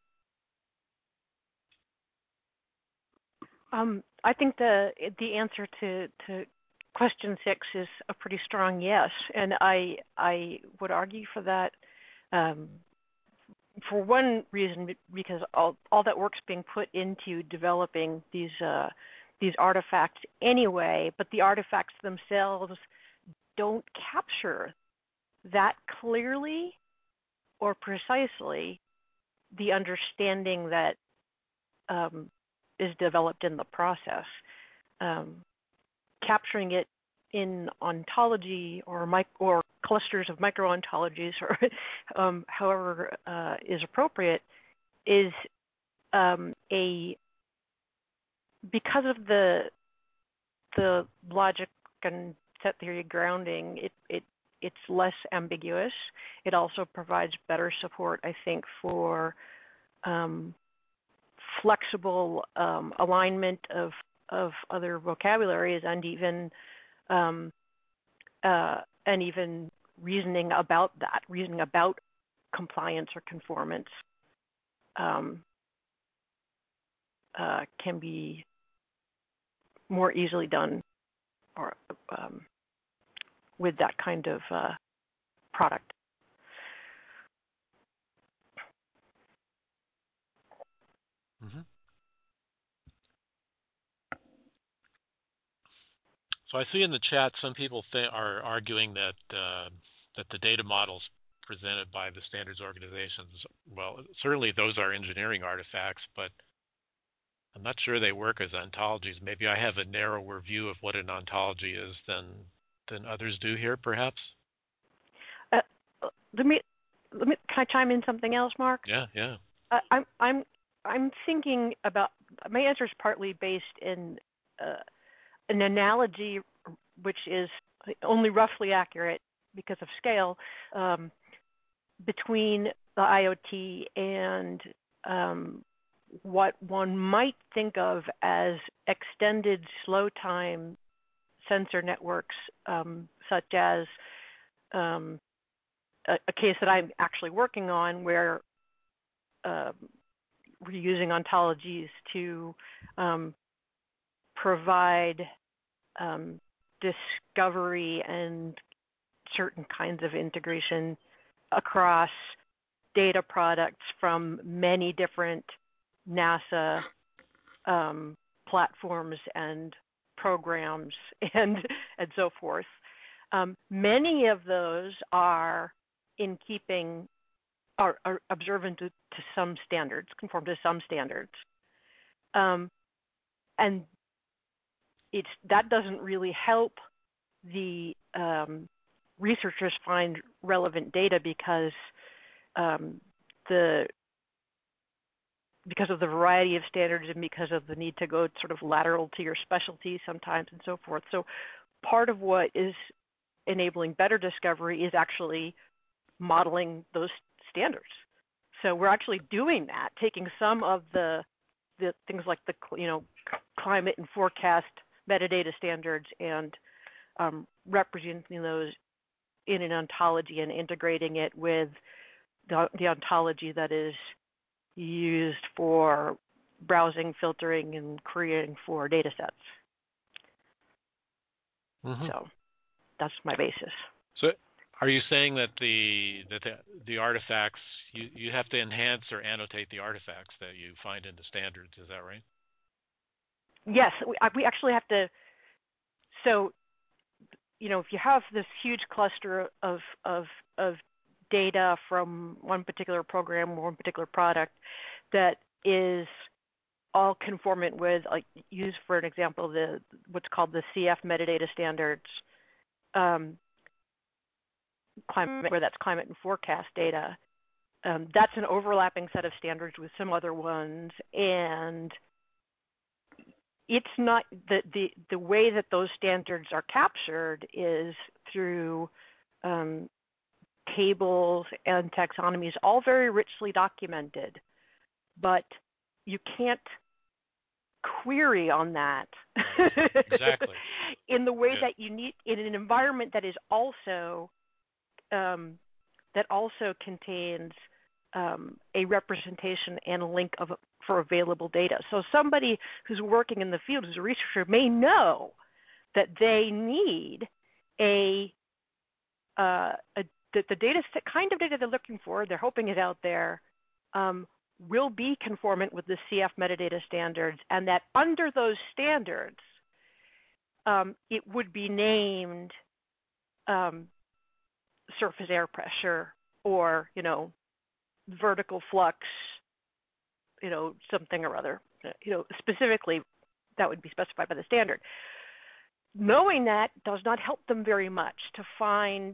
Um, I think the the answer to, to question six is a pretty strong yes, and I I would argue for that um, for one reason, because all all that work's being put into developing these uh, these artifacts anyway, but the artifacts themselves don't capture that clearly or precisely the understanding that um, is developed in the process. Um, capturing it in ontology or mic- or clusters of micro-ontologies, or um, however uh, is appropriate, is um, a because of the the logic and set theory grounding. It it it's less ambiguous. It also provides better support, I think, for um, flexible um, alignment of of other vocabularies, and even um, uh, and even reasoning about that, reasoning about compliance or conformance um, uh, can be more easily done or um, with that kind of uh, product. Mm-hmm. So I see in the chat some people th- are arguing that uh, that the data models presented by the standards organizations, well, certainly those are engineering artifacts, but I'm not sure they work as ontologies. Maybe I have a narrower view of what an ontology is than than others do here, perhaps. Uh, let me let me can I chime in something else, Mark? Yeah, yeah. Uh, I'm I'm I'm thinking about my answer is partly based in uh, an analogy which is only roughly accurate because of scale um, between the IoT and um, what one might think of as extended slow time sensor networks, um, such as um, a, a case that I'm actually working on where uh, we're using ontologies to um, provide um, discovery and certain kinds of integration across data products from many different NASA um, platforms and programs and and so forth. Um, many of those are in keeping, are, are observant to, to some standards, conform to some standards, um, and it's that doesn't really help the um, researchers find relevant data because um, the because of the variety of standards and because of the need to go sort of lateral to your specialty sometimes and so forth. So part of what is enabling better discovery is actually modeling those standards. So we're actually doing that, taking some of the the things like the you know climate and forecast metadata standards and um, representing those in an ontology and integrating it with the, the ontology that is used for browsing, filtering, and querying for data sets. Mm-hmm. So that's my basis. So are you saying that the that the, the artifacts, you, you have to enhance or annotate the artifacts that you find in the standards, is that right? Yes, we, we actually have to. So, you know, if you have this huge cluster of of of data from one particular program or one particular product that is all conformant with, like, use for an example the what's called the C F metadata standards, um, climate, where that's climate and forecast data. Um, that's an overlapping set of standards with some other ones, and it's not the, the the way that those standards are captured is through um, tables and taxonomies, all very richly documented, but you can't query on that. Exactly. In the way yeah. that you need in an environment that is also um, that also contains um, a representation and a link of for available data. So somebody who's working in the field, who's a researcher, may know that they need a, uh, a that the data set, kind of data they're looking for, they're hoping is out there, um, will be conformant with the C F metadata standards, and that under those standards, um, it would be named um, surface air pressure or, you know, vertical flux, you know, something or other, you know, specifically that would be specified by the standard. Knowing that does not help them very much to find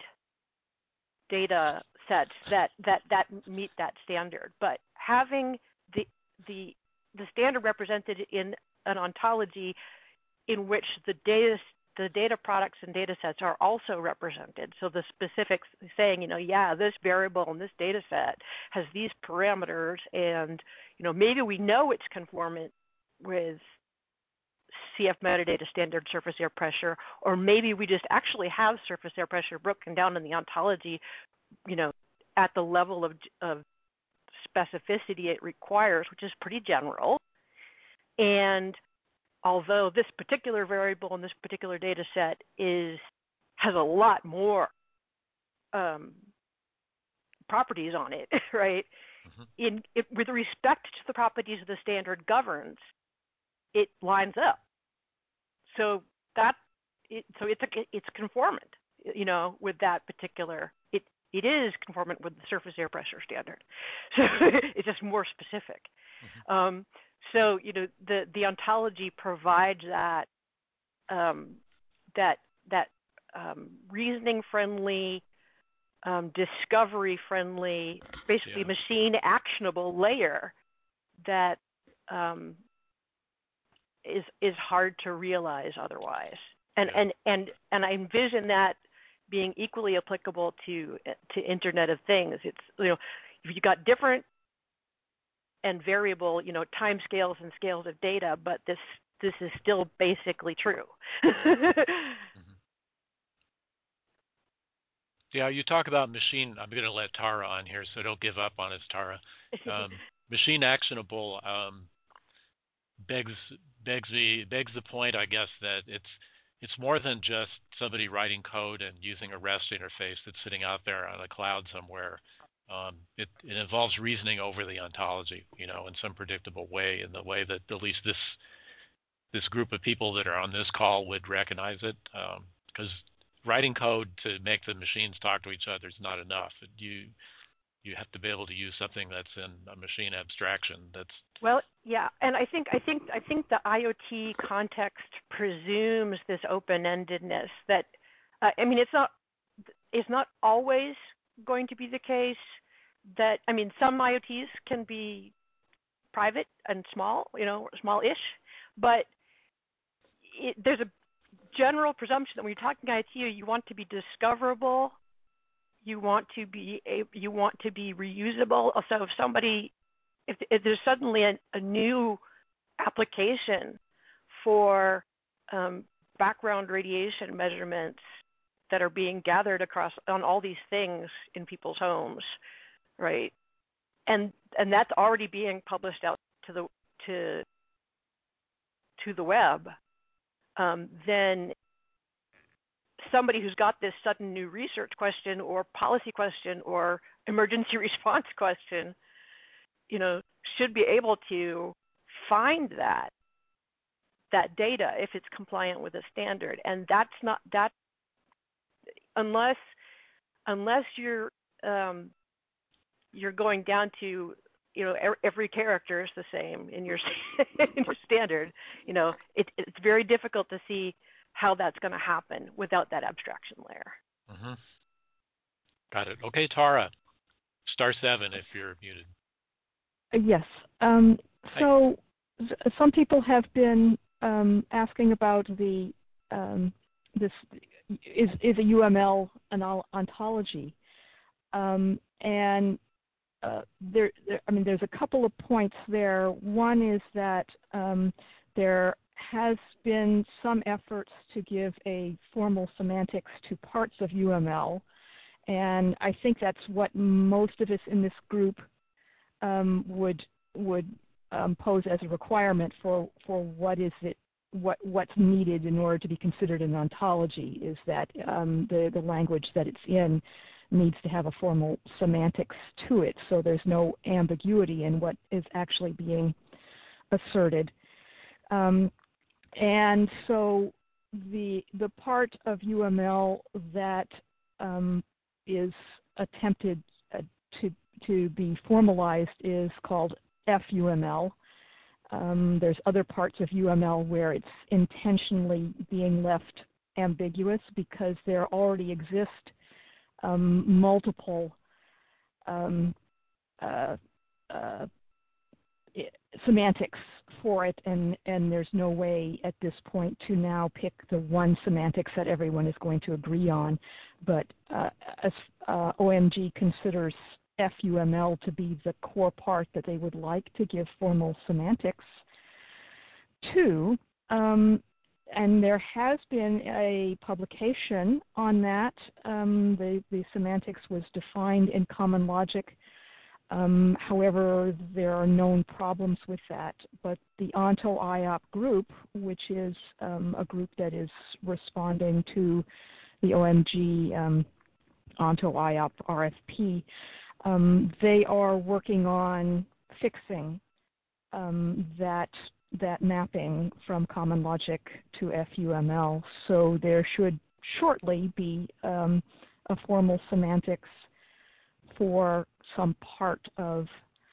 data sets that, that, that meet that standard. But having the, the, the standard represented in an ontology in which the data the data products and data sets are also represented. So the specifics saying, you know, yeah, this variable in this data set has these parameters, and, you know, maybe we know it's conformant with C F metadata standard surface air pressure, or maybe we just actually have surface air pressure broken down in the ontology, you know, at the level of, of specificity it requires, which is pretty general. And although this particular variable in this particular data set is has a lot more um, properties on it, right? Mm-hmm. In it, with respect to the properties the standard governs, it lines up. So that it, so it's a, it's conformant, you know, with that particular. It it is conformant with the surface air pressure standard. So it's just more specific. Mm-hmm. Um, So, you know, the, the ontology provides that um, that that um, reasoning-friendly, um, discovery-friendly, basically yeah. machine actionable layer that um, is is hard to realize otherwise. And yeah. and, and and I envision that being equally applicable to to Internet of Things. It's, you know, if you got different and variable, you know, time scales and scales of data, but this this is still basically true. mm-hmm. Yeah, you talk about machine. I'm going to let Tara on here, so don't give up on us, Tara. Um, machine actionable um, begs begs the begs the point, I guess, that it's it's more than just somebody writing code and using a REST interface that's sitting out there on a cloud somewhere. Um, it, it involves reasoning over the ontology, you know, in some predictable way, in the way that at least this this group of people that are on this call would recognize it. Because um, writing code to make the machines talk to each other is not enough. You you have to be able to use something that's in a machine abstraction. That's well, yeah, and I think I think I think the IoT context presumes this open-endedness. That uh, I mean, it's not it's not always going to be the case. That, I mean, some IoTs can be private and small, you know, small-ish, but it, there's a general presumption that when you're talking I O T, you want to be discoverable, you want to be a, you want to be reusable. So if somebody, if, if there's suddenly a, a new application for um, background radiation measurements that are being gathered across on all these things in people's homes, right? And and that's already being published out to the to to the web. Um, then somebody who's got this sudden new research question or policy question or emergency response question, you know, should be able to find that that data if it's compliant with a standard. And that's not that unless unless you're um, you're going down to, you know, every character is the same in your in your standard. You know, it, it's very difficult to see how that's going to happen without that abstraction layer. Mm-hmm. Got it. Okay, Tara, star seven if you're muted. Yes. Um, so Hi. Some people have been um, asking about the um, this is is a U M L an ontology, um, and uh, there, there. I mean, there's a couple of points there. One is that um, there has been some efforts to give a formal semantics to parts of U M L, and I think that's what most of us in this group um, would would um, pose as a requirement for for what is it what what's needed in order to be considered an ontology is that um, the the language that it's in needs to have a formal semantics to it, so there's no ambiguity in what is actually being asserted. Um, and so the the part of U M L that um, is attempted uh, to to be formalized is called F U M L. Um, there's other parts of U M L where it's intentionally being left ambiguous because there already exist um, multiple um, uh, uh, semantics for it, and, and there's no way at this point to now pick the one semantics that everyone is going to agree on. But uh, as uh, O M G considers F U M L to be the core part that they would like to give formal semantics to. Um, and there has been a publication on that. Um, the, the semantics was defined in Common Logic. Um, however, there are known problems with that. But the Onto I O P group, which is um, a group that is responding to the O M G um, Onto I O P R F P, Um, they are working on fixing um, that that mapping from Common Logic to F U M L. So there should shortly be um, a formal semantics for some part of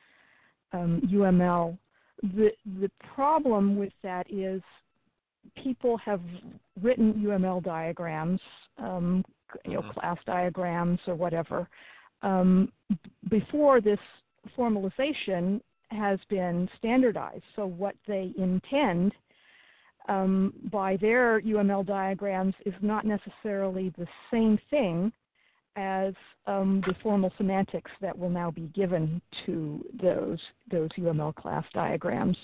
um, U M L. The the problem with that is people have written U M L diagrams, um, you know, class diagrams or whatever. Um, before this formalization has been standardized. So what they intend um, by their U M L diagrams is not necessarily the same thing as um, the formal semantics that will now be given to those, those U M L class diagrams.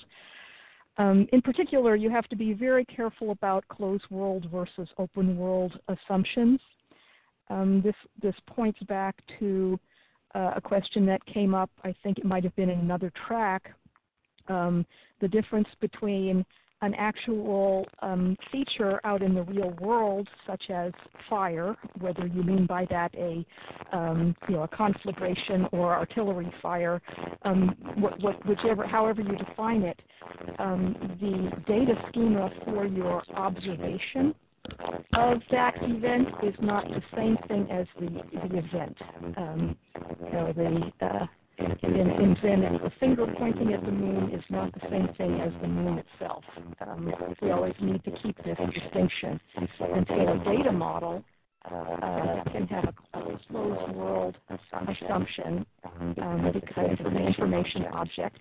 Um, in particular, you have to be very careful about closed world versus open world assumptions. Um, this this points back to uh, a question that came up, I think it might have been in another track, um, the difference between an actual um, feature out in the real world, such as fire, whether you mean by that a um, you know a conflagration or artillery fire, um, what, what, whichever, however you define it, um, the data schema for your observation of that event is not the same thing as the, the event. Um, you know, the, uh, in, in Zen, the finger pointing at the moon is not the same thing as the moon itself. Um, we always need to keep this distinction. And so a data model uh, can have a, a closed world assumption um, because of an information object.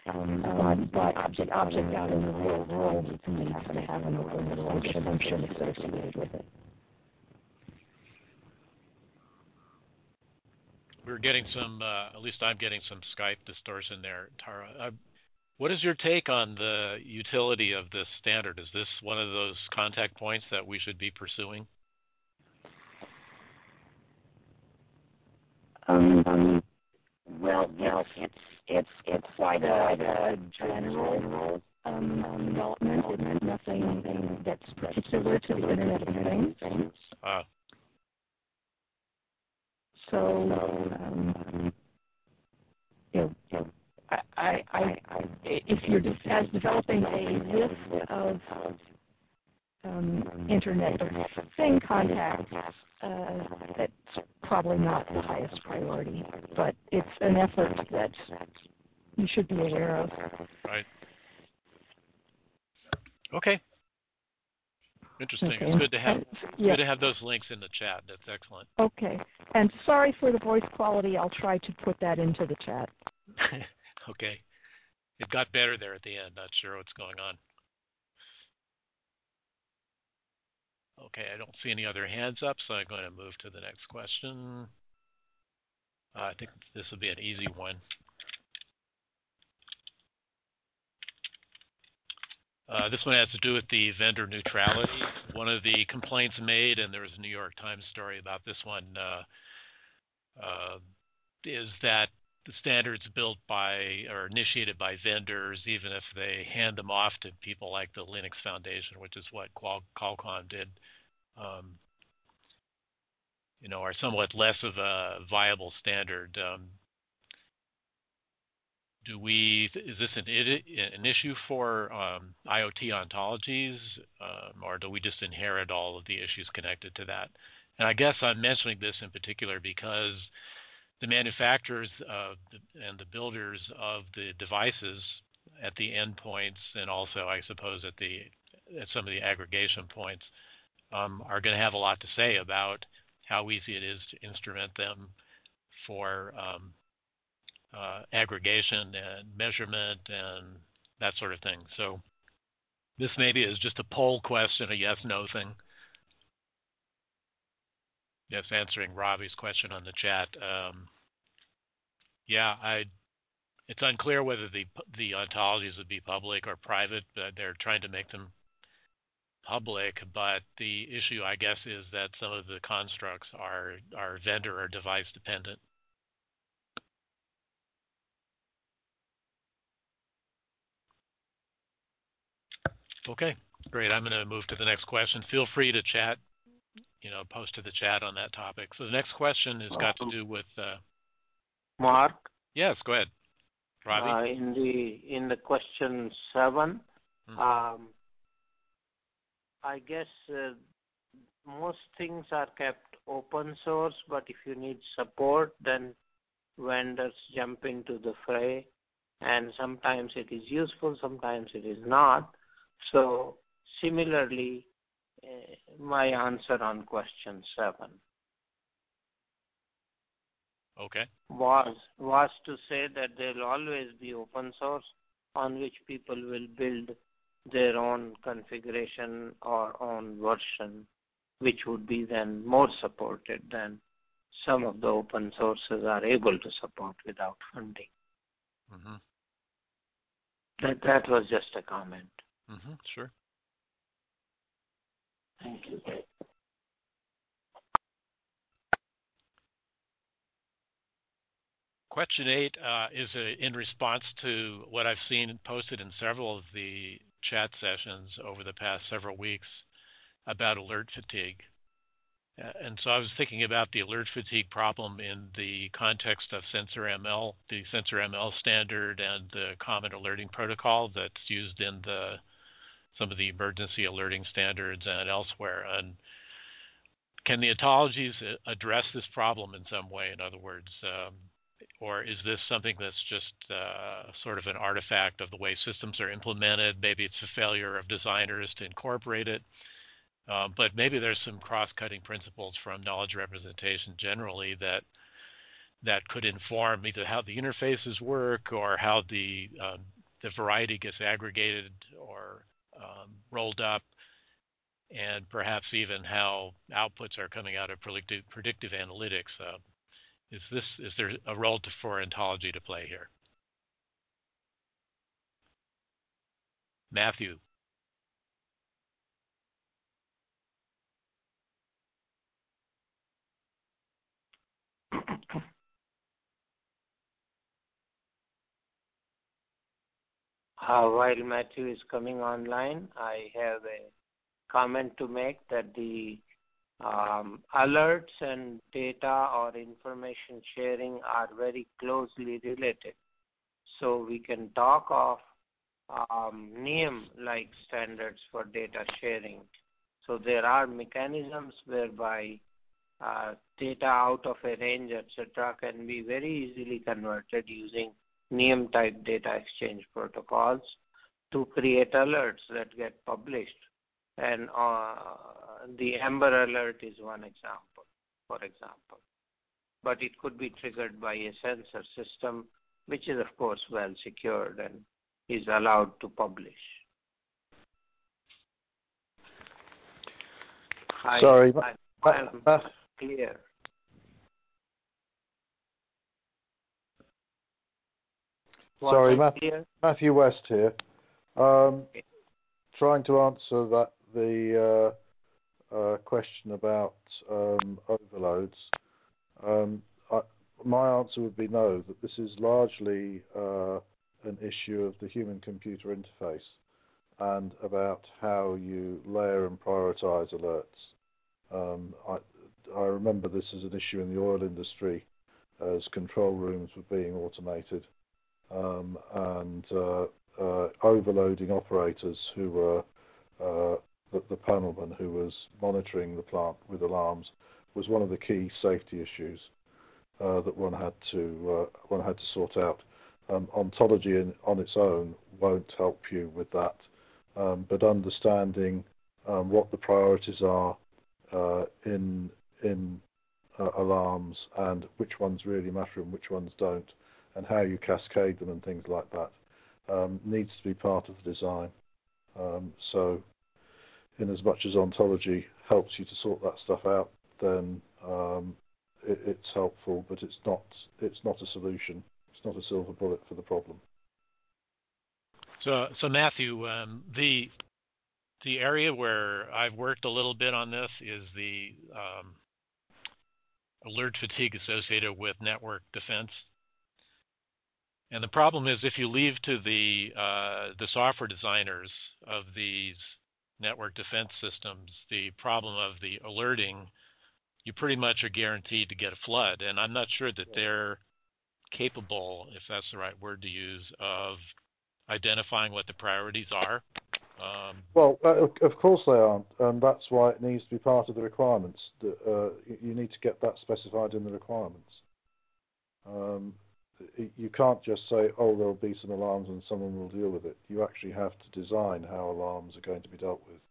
Um, but the object out in the real world needs to have an open world assumption associated with it. we're getting some, uh, at least I'm getting some Skype distortion there, Tara. Uh, what is your take on the utility of this standard? Is this one of those contact points that we should be pursuing? Um, um, well, yes, it's it's it's quite a, a general um, development. It's nothing that's particular to the Internet of Things. Uh, so, um, you know, you know I, I, I, if you're de- as developing a list of um, Internet of Thing contacts, uh, that's probably not the highest priority, but it's an effort that you should be aware of. Right. Okay. Interesting. Okay. It's good to have Uh, it's yeah. good to have those links in the chat. That's excellent. Okay. And sorry for the voice quality. I'll try to put that into the chat. Okay. It got better there at the end. Not sure what's going on. Okay, I don't see any other hands up, so I'm going to move to the next question. Uh, I think this will be an easy one. Uh, this one has to do with the vendor neutrality. One of the complaints made, and there was a New York Times story about this one, uh, uh, is that the standards built by or initiated by vendors, even if they hand them off to people like the Linux Foundation, which is what Qual- Qualcomm did, um, you know, are somewhat less of a viable standard. Um, Do we, is this an, an issue for um, IoT ontologies, um, or do we just inherit all of the issues connected to that? And I guess I'm mentioning this in particular because the manufacturers of the, and the builders of the devices at the endpoints, and also I suppose at the at some of the aggregation points, um, are going to have a lot to say about how easy it is to instrument them for um, Uh, aggregation and measurement and that sort of thing. So this maybe is just a poll question, a yes-no thing. Yes, answering Robbie's question on the chat. Um, yeah, I. It's unclear whether the the ontologies would be public or private, but they're trying to make them public. But the issue, I guess, is that some of the constructs are are vendor or device dependent. Okay, great. I'm going to move to the next question. Feel free to chat, you know, post to the chat on that topic. So the next question has got to do with uh, Mark. Yes, go ahead, Robbie. Uh, in the in the question seven, mm-hmm. um, I guess uh, most things are kept open source, but if you need support, then vendors jump into the fray, and sometimes it is useful, sometimes it is not. So similarly, uh, my answer on question seven okay. was was to say that there will always be open source on which people will build their own configuration or own version, which would be then more supported than some of the open sources are able to support without funding. Mm-hmm. That that was just a comment. Mm-hmm, sure. Thank you. Question eight uh, is a, in response to what I've seen posted in several of the chat sessions over the past several weeks about alert fatigue. Uh, and so I was thinking about the alert fatigue problem in the context of SensorML, the SensorML standard and the common alerting protocol that's used in the some of the emergency alerting standards and elsewhere. And can the ontologies address this problem in some way? In other words, um, or is this something that's just uh, sort of an artifact of the way systems are implemented? Maybe it's a failure of designers to incorporate it. Uh, but maybe there's some cross-cutting principles from knowledge representation generally that that could inform either how the interfaces work or how the um, the variety gets aggregated or um, rolled up, and perhaps even how outputs are coming out of predictive, predictive analytics. Uh, Is this is there a role to, for ontology to play here? Matthew. Uh, while Matthew is coming online, I have a comment to make that the um, alerts and data or information sharing are very closely related. So we can talk of um, NEOM-like standards for data sharing. So there are mechanisms whereby uh, data out of a range, et cetera, can be very easily converted using NEOM-type data exchange protocols to create alerts that get published. And uh, the Amber Alert is one example, for example. But it could be triggered by a sensor system, which is, of course, well secured and is allowed to publish. Sorry, I, I, I'm uh, clear. Was sorry, I Matthew, clear? Matthew West here. Um, trying to answer that the uh, uh, question about um, overloads. Um, I, my answer would be no. That this is largely uh, an issue of the human-computer interface and about how you layer and prioritize alerts. Um, I, I remember this as an issue in the oil industry as control rooms were being automated um, and uh, uh, overloading operators who were uh, the, the panelman who was monitoring the plant with alarms was one of the key safety issues uh, that one had to uh, one had to sort out. Um, ontology in, on its own won't help you with that, um, but understanding um, what the priorities are uh, in in uh, alarms and which ones really matter and which ones don't, and how you cascade them and things like that um, needs to be part of the design. Um, so, in as much as ontology helps you to sort that stuff out, then um, it, it's helpful, but it's not it's not a solution. It's not a silver bullet for the problem. So, so Matthew, um, the the area where I've worked a little bit on this is the um, alert fatigue associated with network defense. And the problem is, if you leave to the uh, the software designers of these network defense systems the problem of the alerting, you pretty much are guaranteed to get a flood. And I'm not sure that they're capable, if that's the right word to use, of identifying what the priorities are. Um, well, uh, of course they aren't, and that's why it needs to be part of the requirements. Uh, you need to get that specified in the requirements. Um, you can't just say, oh, there'll be some alarms and someone will deal with it. You actually have to design how alarms are going to be dealt with.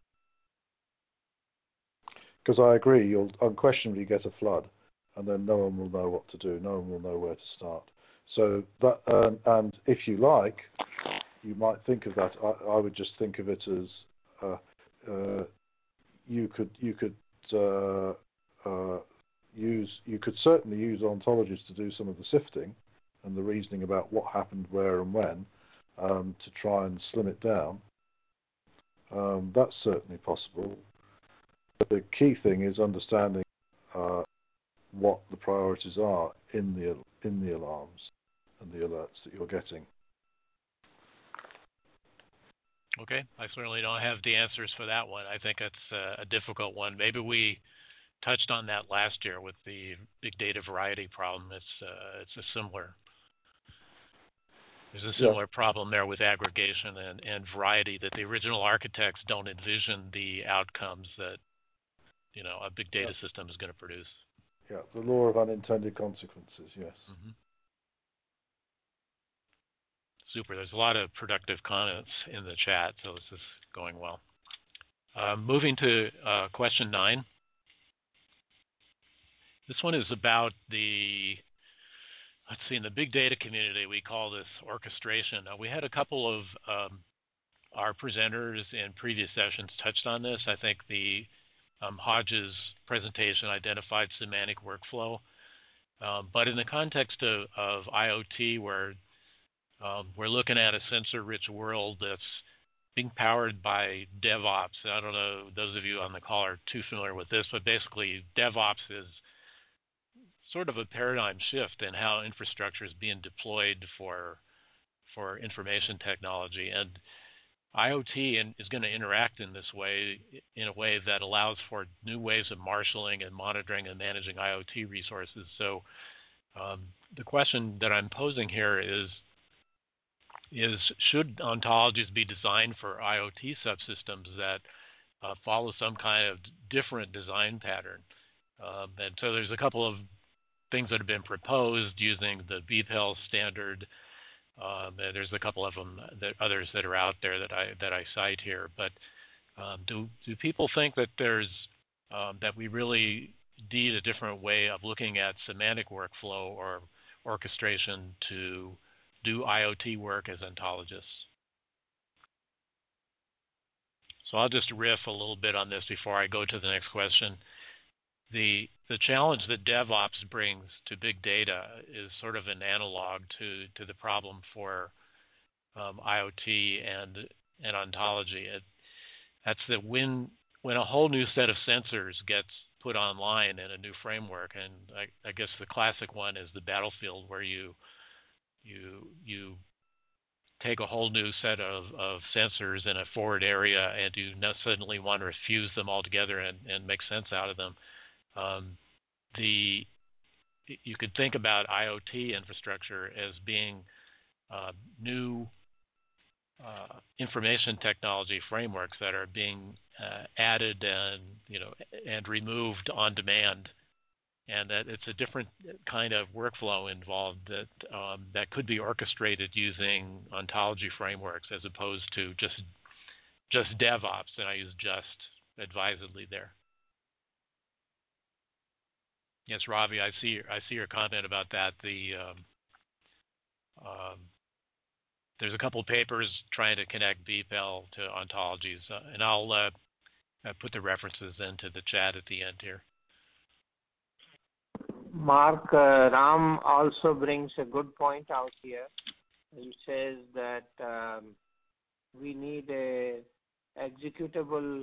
Because I agree, you'll unquestionably get a flood, and then no one will know what to do. No one will know where to start. So that, um, and if you like, you might think of that. I, I would just think of it as uh, uh, you could you could uh, uh, use you could certainly use ontologies to do some of the sifting and the reasoning about what happened where and when um, to try and slim it down. Um, that's certainly possible. But the key thing is understanding uh, what the priorities are in the in the alarms and the alerts that you're getting. Okay, I certainly don't have the answers for that one. I think it's a, a difficult one. Maybe we touched on that last year with the big data variety problem. It's uh, it's a similar there's a similar yeah. problem there with aggregation and, and variety, that the original architects don't envision the outcomes that you know a big data yeah. system is going to produce. Yeah, the law of unintended consequences. Yes. Mm-hmm. Super. There's a lot of productive comments in the chat, so this is going well. Uh, moving to uh, question nine. This one is about the, let's see, in the big data community, we call this orchestration. Now, we had a couple of um, our presenters in previous sessions touched on this. I think the um, Hodges presentation identified semantic workflow. Um, but in the context of, of IoT, where um, we're looking at a sensor-rich world that's being powered by DevOps. I don't know, those of you on the call are too familiar with this, but basically DevOps is sort of a paradigm shift in how infrastructure is being deployed for for information technology. And IoT in, is going to interact in this way, in a way that allows for new ways of marshaling and monitoring and managing IoT resources. So um, the question that I'm posing here is, is should ontologies be designed for IoT subsystems that uh, follow some kind of different design pattern? Um, and so there's a couple of things that have been proposed using the B P E L standard. Um, and there's a couple of them, that others that are out there that I that I cite here. But um, do do people think that there's um, that we really need a different way of looking at semantic workflow or orchestration to do IoT work as ontologists? So I'll just riff a little bit on this before I go to the next question. The the challenge that DevOps brings to big data is sort of an analog to, to the problem for um, IoT and and ontology. It, that's that when when a whole new set of sensors gets put online in a new framework, and I, I guess the classic one is the battlefield, where you you you take a whole new set of, of sensors in a forward area and you suddenly want to fuse them all together and, and make sense out of them. Um, the you could think about IoT infrastructure as being uh, new uh, information technology frameworks that are being uh, added and you know and removed on demand, and that it's a different kind of workflow involved that um, that could be orchestrated using ontology frameworks as opposed to just just DevOps, and I use just advisedly there. Yes, Ravi, I see I see your comment about that. The um, um, there's a couple of papers trying to connect B P E L to ontologies, uh, and I'll uh, put the references into the chat at the end here. Mark, uh, Ram also brings a good point out here. He says that um, we need a executable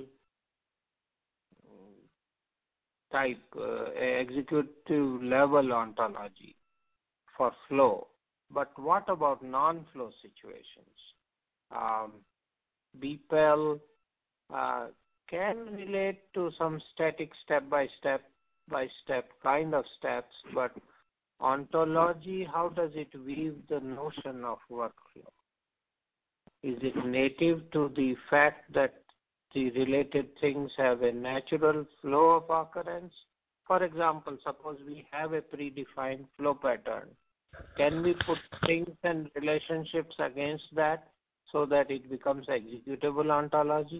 type, uh, executive level ontology for flow. But what about non-flow situations? Um, B P E L uh, can relate to some static step-by-step by step kind of steps, but ontology, how does it weave the notion of workflow? Is it native to the fact that the related things have a natural flow of occurrence? For example, suppose we have a predefined flow pattern. Can we put things and relationships against that so that it becomes executable ontology?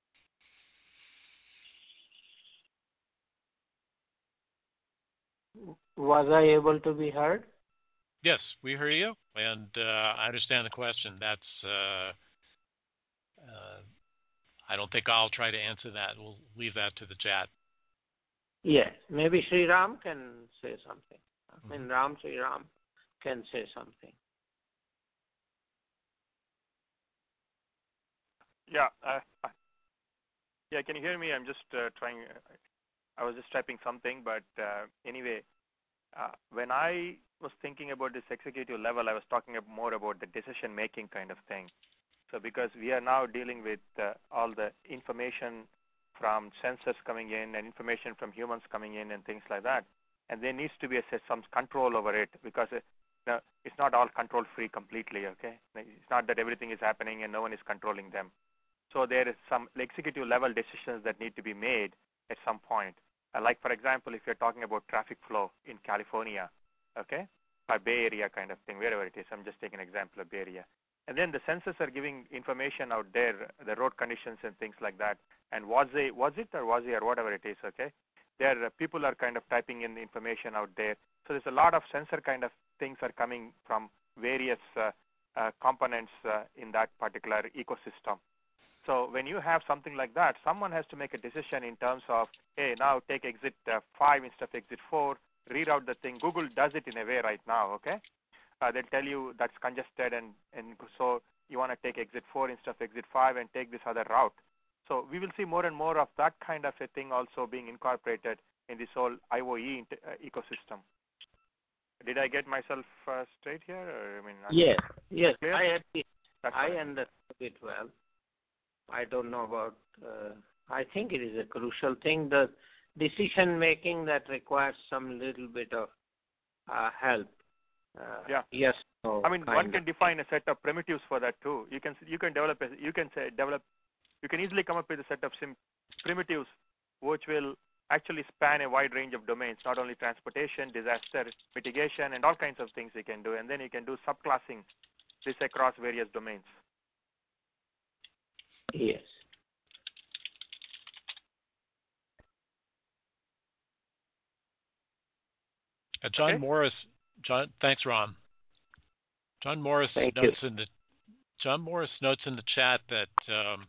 Was I able to be heard? Yes, we hear you, and uh, I understand the question. That's uh, uh, I don't think I'll try to answer that. We'll leave that to the chat. Yes, maybe Sri Ram can say something. Mm-hmm. I mean, Ram Sri Ram can say something. Yeah, uh, yeah. Can you hear me? I'm just uh, trying. I was just typing something, but uh, anyway, uh, when I was thinking about this executive level, I was talking more about the decision-making kind of thing. So because we are now dealing with uh, all the information from sensors coming in and information from humans coming in and things like that, and there needs to be a, some control over it because it, you know, it's not all control-free completely, okay? It's not that everything is happening and no one is controlling them. So there is some executive level decisions that need to be made at some point. Uh, like, for example, if you're talking about traffic flow in California, okay, or Bay Area kind of thing, wherever it is. I'm just taking an example of Bay Area. And then the sensors are giving information out there, the road conditions and things like that. And was they, was it or was it or whatever it is, okay? There, uh, people are kind of typing in the information out there. So there's a lot of sensor kind of things are coming from various uh, uh, components uh, in that particular ecosystem. So when you have something like that, someone has to make a decision in terms of, hey, now take exit uh, five instead of exit four, reroute the thing. Google does it in a way right now, okay? Uh, they'll tell you that's congested, and, and so you want to take exit four instead of exit five and take this other route. So we will see more and more of that kind of a thing also being incorporated in this whole I O E uh, ecosystem. Did I get myself uh, straight here? Or, I mean, yes, yes, clear? I, That's I right. understood it well. I don't know about, uh, I think it is a crucial thing, the decision making that requires some little bit of uh, help. Uh, yeah. Yes. No, I mean, one can of. define a set of primitives for that too. You can you can develop a, you can say develop you can easily come up with a set of sim primitives which will actually span a wide range of domains, not only transportation, disaster mitigation, and all kinds of things you can do. And then you can do subclassing this across various domains. Yes. Uh, John Okay. Morris, John, thanks, Ram. John Morris Thank notes you. in the John Morris notes in the chat that um,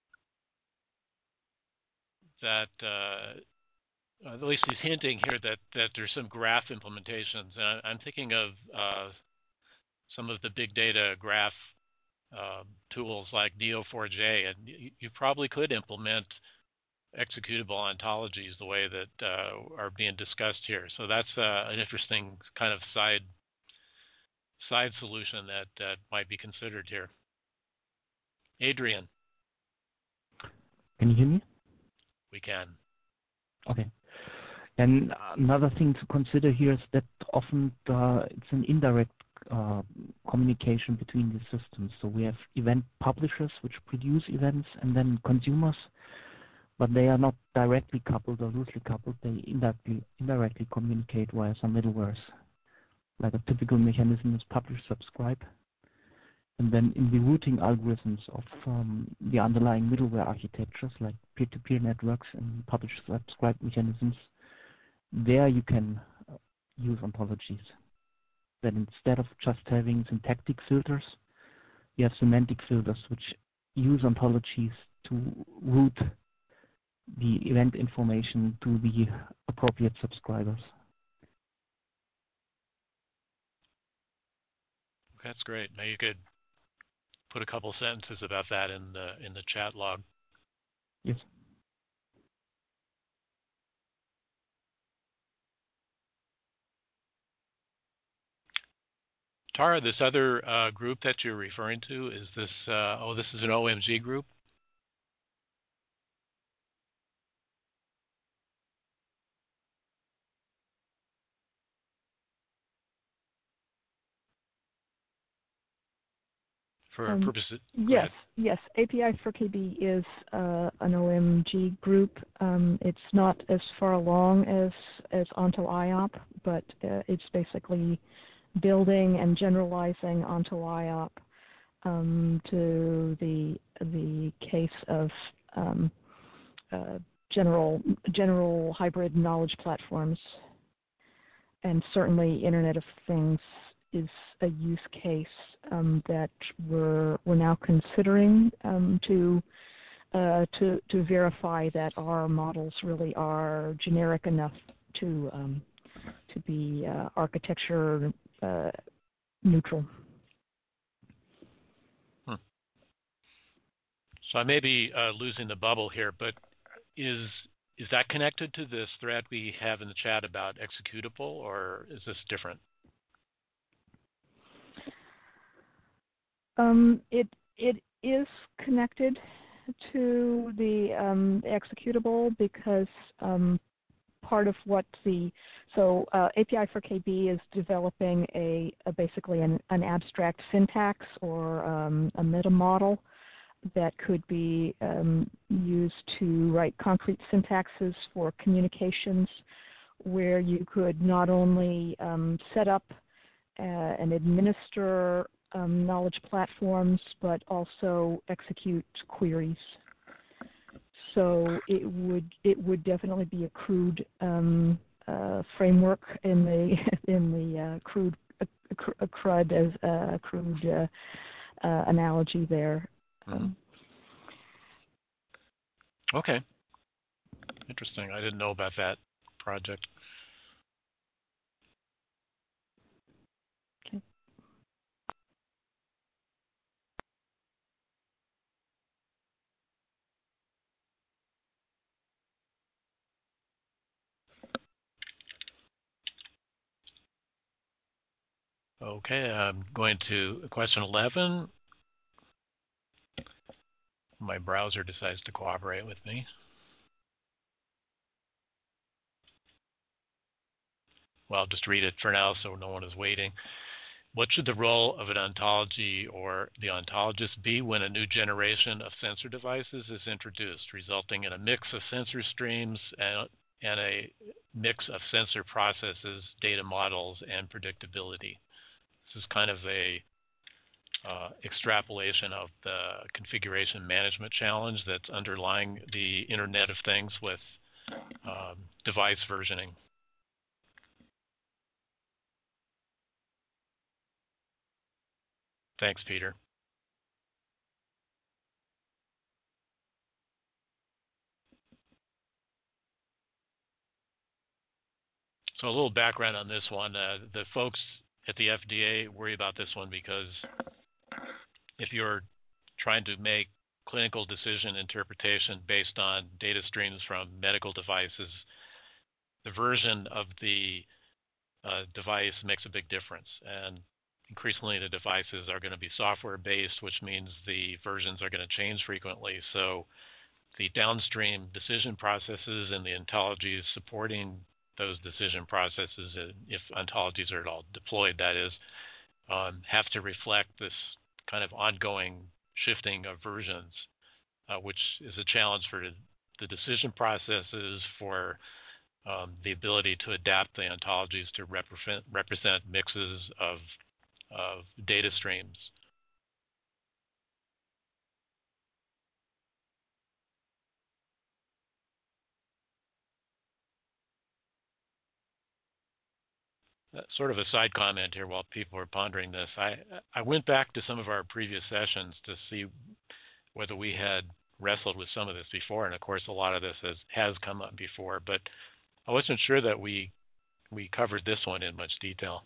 that uh, at least he's hinting here that that there's some graph implementations. And I, I'm thinking of uh, some of the big data graph uh, tools like Neo four j, and you, you probably could implement executable ontologies the way that uh, are being discussed here. So that's uh, an interesting kind of side side solution that that might be considered here. Adrian, Can you hear me? we can. Okay. And another thing to consider here is that often uh, it's an indirect uh, communication between the systems. So we have event publishers which produce events, and then consumers, but they are not directly coupled or loosely coupled. They indirectly, indirectly communicate via some middlewares. Like a typical mechanism is publish subscribe. And then in the routing algorithms of um, the underlying middleware architectures like peer-to-peer networks and publish subscribe mechanisms, there you can uh, use ontologies. Then instead of just having syntactic filters, you have semantic filters which use ontologies to route the event information to the appropriate subscribers. That's great. Now you could put a couple sentences about that in the in the chat log. Yes. Tara, this other uh, group that you're referring to, is this, uh, oh, this is an O M G group? For Um, purposes, yes, yes. A P I for K B is uh, an O M G group. Um, it's not as far along as as Onto I O P, but uh, it's basically building and generalizing onto I O P um, to the the case of um, uh, general general hybrid knowledge platforms, and certainly Internet of Things is a use case um, that we're we're now considering um, to uh, to to verify that our models really are generic enough to um, to be uh, architecture uh, neutral. Hmm. So I may be uh, losing the bubble here, but is is that connected to this thread we have in the chat about executable, or is this different? Um, it it is connected to the um, executable because um, part of what the so uh, A P I for K B is developing a, a basically an, an abstract syntax or um, a meta model that could be um, used to write concrete syntaxes for communications, where you could not only um, set up uh, and administer um, knowledge platforms, but also execute queries. So it would it would definitely be a crude um, uh, framework in the in the uh, crude a, a CRUD as a crude uh, uh, analogy there. Mm-hmm. Um, okay, interesting. I didn't know about that project. Okay, I'm going to question eleven. My browser decides to cooperate with me. Well, I'll just read it for now so no one is waiting. What should the role of an ontology or the ontologist be when a new generation of sensor devices is introduced, resulting in a mix of sensor streams and, and a mix of sensor processes, data models, and predictability? This is kind of a uh, extrapolation of the configuration management challenge that's underlying the Internet of Things with um, device versioning. Thanks, Peter. So a little background on this one. Uh, the folks at the F D A worry about this one because if you're trying to make clinical decision interpretation based on data streams from medical devices, the version of the uh, device makes a big difference. And increasingly, the devices are going to be software-based, which means the versions are going to change frequently. So the downstream decision processes and the ontologies supporting those decision processes, if ontologies are at all deployed, that is, um, have to reflect this kind of ongoing shifting of versions, uh, which is a challenge for the decision processes, for um, the ability to adapt the ontologies to represent, represent mixes of, of data streams. Sort of a side comment here while people are pondering this. I, I went back to some of our previous sessions to see whether we had wrestled with some of this before, and of course a lot of this has, has come up before, but I wasn't sure that we we covered this one in much detail.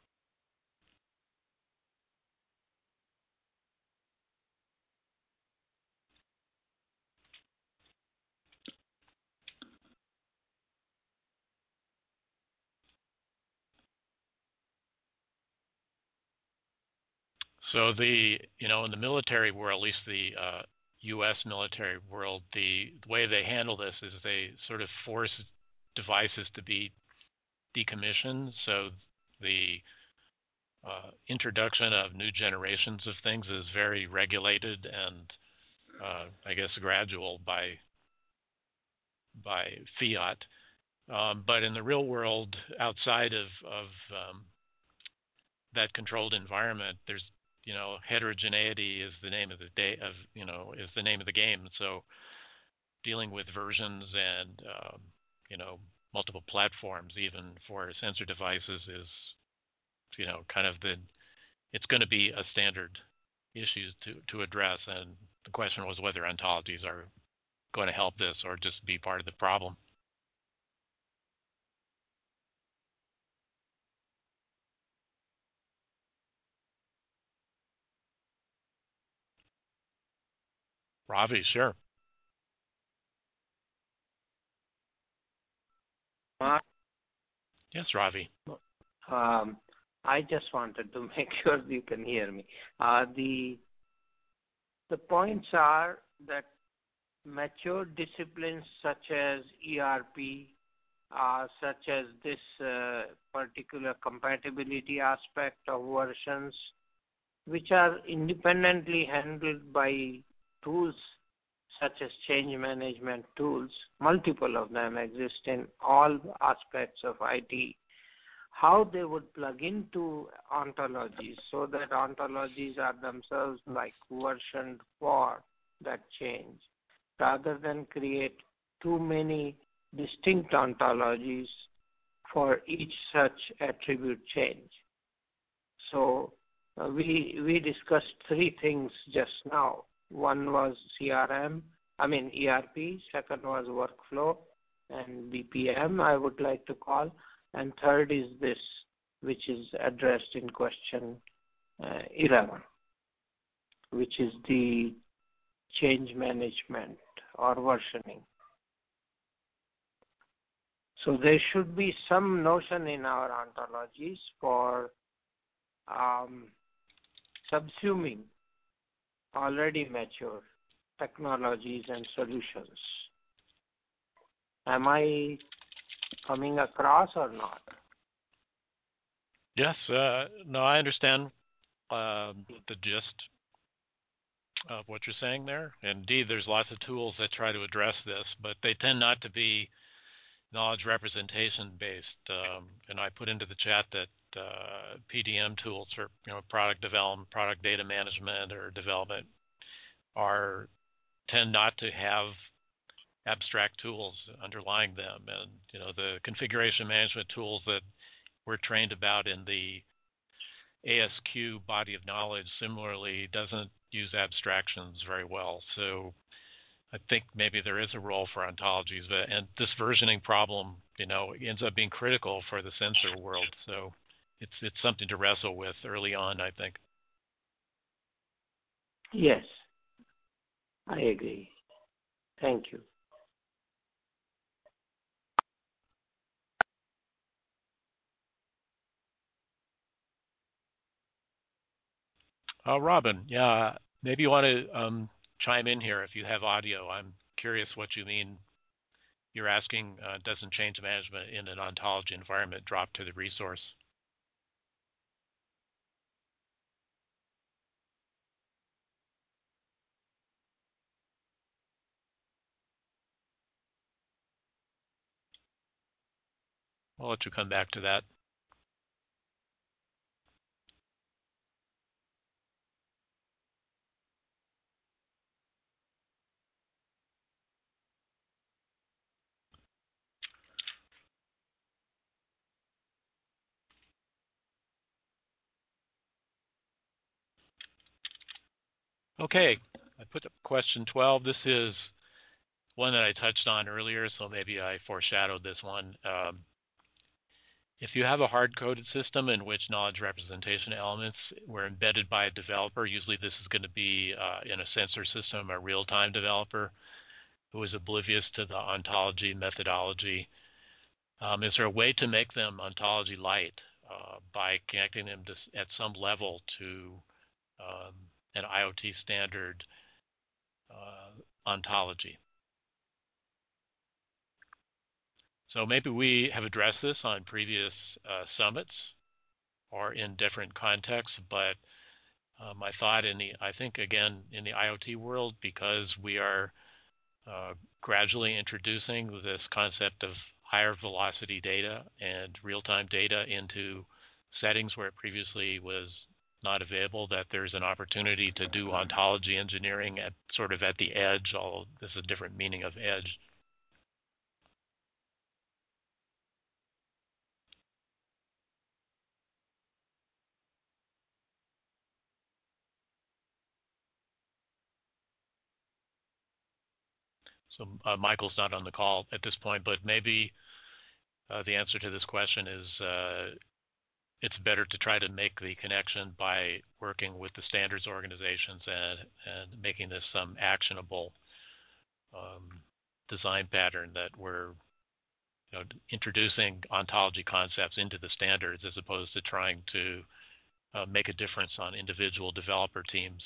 So the, you know, in the military world, at least the uh, U S military world, the, the way they handle this is they sort of force devices to be decommissioned. So the uh, introduction of new generations of things is very regulated and uh, I guess gradual by by fiat. Um, but in the real world, outside of, of um, that controlled environment, there's, you know, heterogeneity is the name of the day of, you know, is the name of the game. So dealing with versions and, um, you know, multiple platforms, even for sensor devices, is, you know, kind of the, it's going to be a standard issue to, to address. And the question was whether ontologies are going to help this or just be part of the problem. Ravi, sure. Mark? Yes, Ravi. Um, I just wanted to make sure you can hear me. Uh, the the points are that mature disciplines such as E R P, uh, such as this uh, particular compatibility aspect of versions, which are independently handled by tools such as change management tools, multiple of them exist in all aspects of I T, how they would plug into ontologies so that ontologies are themselves like versioned for that change, rather than create too many distinct ontologies for each such attribute change. So uh, we we discussed three things just now. One was C R M, I mean E R P, second was workflow and B P M, I would like to call, and third is this, which is addressed in question uh, eleven, which is the change management or versioning. So there should be some notion in our ontologies for um, subsuming already mature technologies and solutions. Am I coming across or not? Yes. Uh, no, I understand uh, the gist of what you're saying there. Indeed, there's lots of tools that try to address this, but they tend not to be knowledge representation based. Um, and I put into the chat that uh, P D M tools for you know product development, product data management, or development are tend not to have abstract tools underlying them, and you know the configuration management tools that we're trained about in the A S Q body of knowledge similarly doesn't use abstractions very well. So I think maybe there is a role for ontologies, but and this versioning problem, you know, ends up being critical for the sensor world. So it's it's something to wrestle with early on, I think. Yes, I agree. Thank you. Uh, Robin, yeah, maybe you want to um, chime in here if you have audio. I'm curious what you mean. You're asking, uh, doesn't change management in an ontology environment drop to the resource? I'll let you come back to that. Okay, I put up question twelve. This is one that I touched on earlier, so maybe I foreshadowed this one. Um, if you have a hard-coded system in which knowledge representation elements were embedded by a developer, usually this is going to be uh, in a sensor system, a real-time developer who is oblivious to the ontology methodology. Um, is there a way to make them ontology light uh, by connecting them to, at some level to um, an I O T standard uh, ontology? So maybe we have addressed this on previous uh, summits or in different contexts, but um, I thought in the, I think again, in the I O T world, because we are uh, gradually introducing this concept of higher velocity data and real-time data into settings where it previously was not available, that there's an opportunity to do ontology engineering at sort of at the edge, although this is a different meaning of edge. So uh, Michael's not on the call at this point, but maybe uh, the answer to this question is uh, it's better to try to make the connection by working with the standards organizations and, and making this some actionable um, design pattern that we're you know, introducing ontology concepts into the standards as opposed to trying to uh, make a difference on individual developer teams.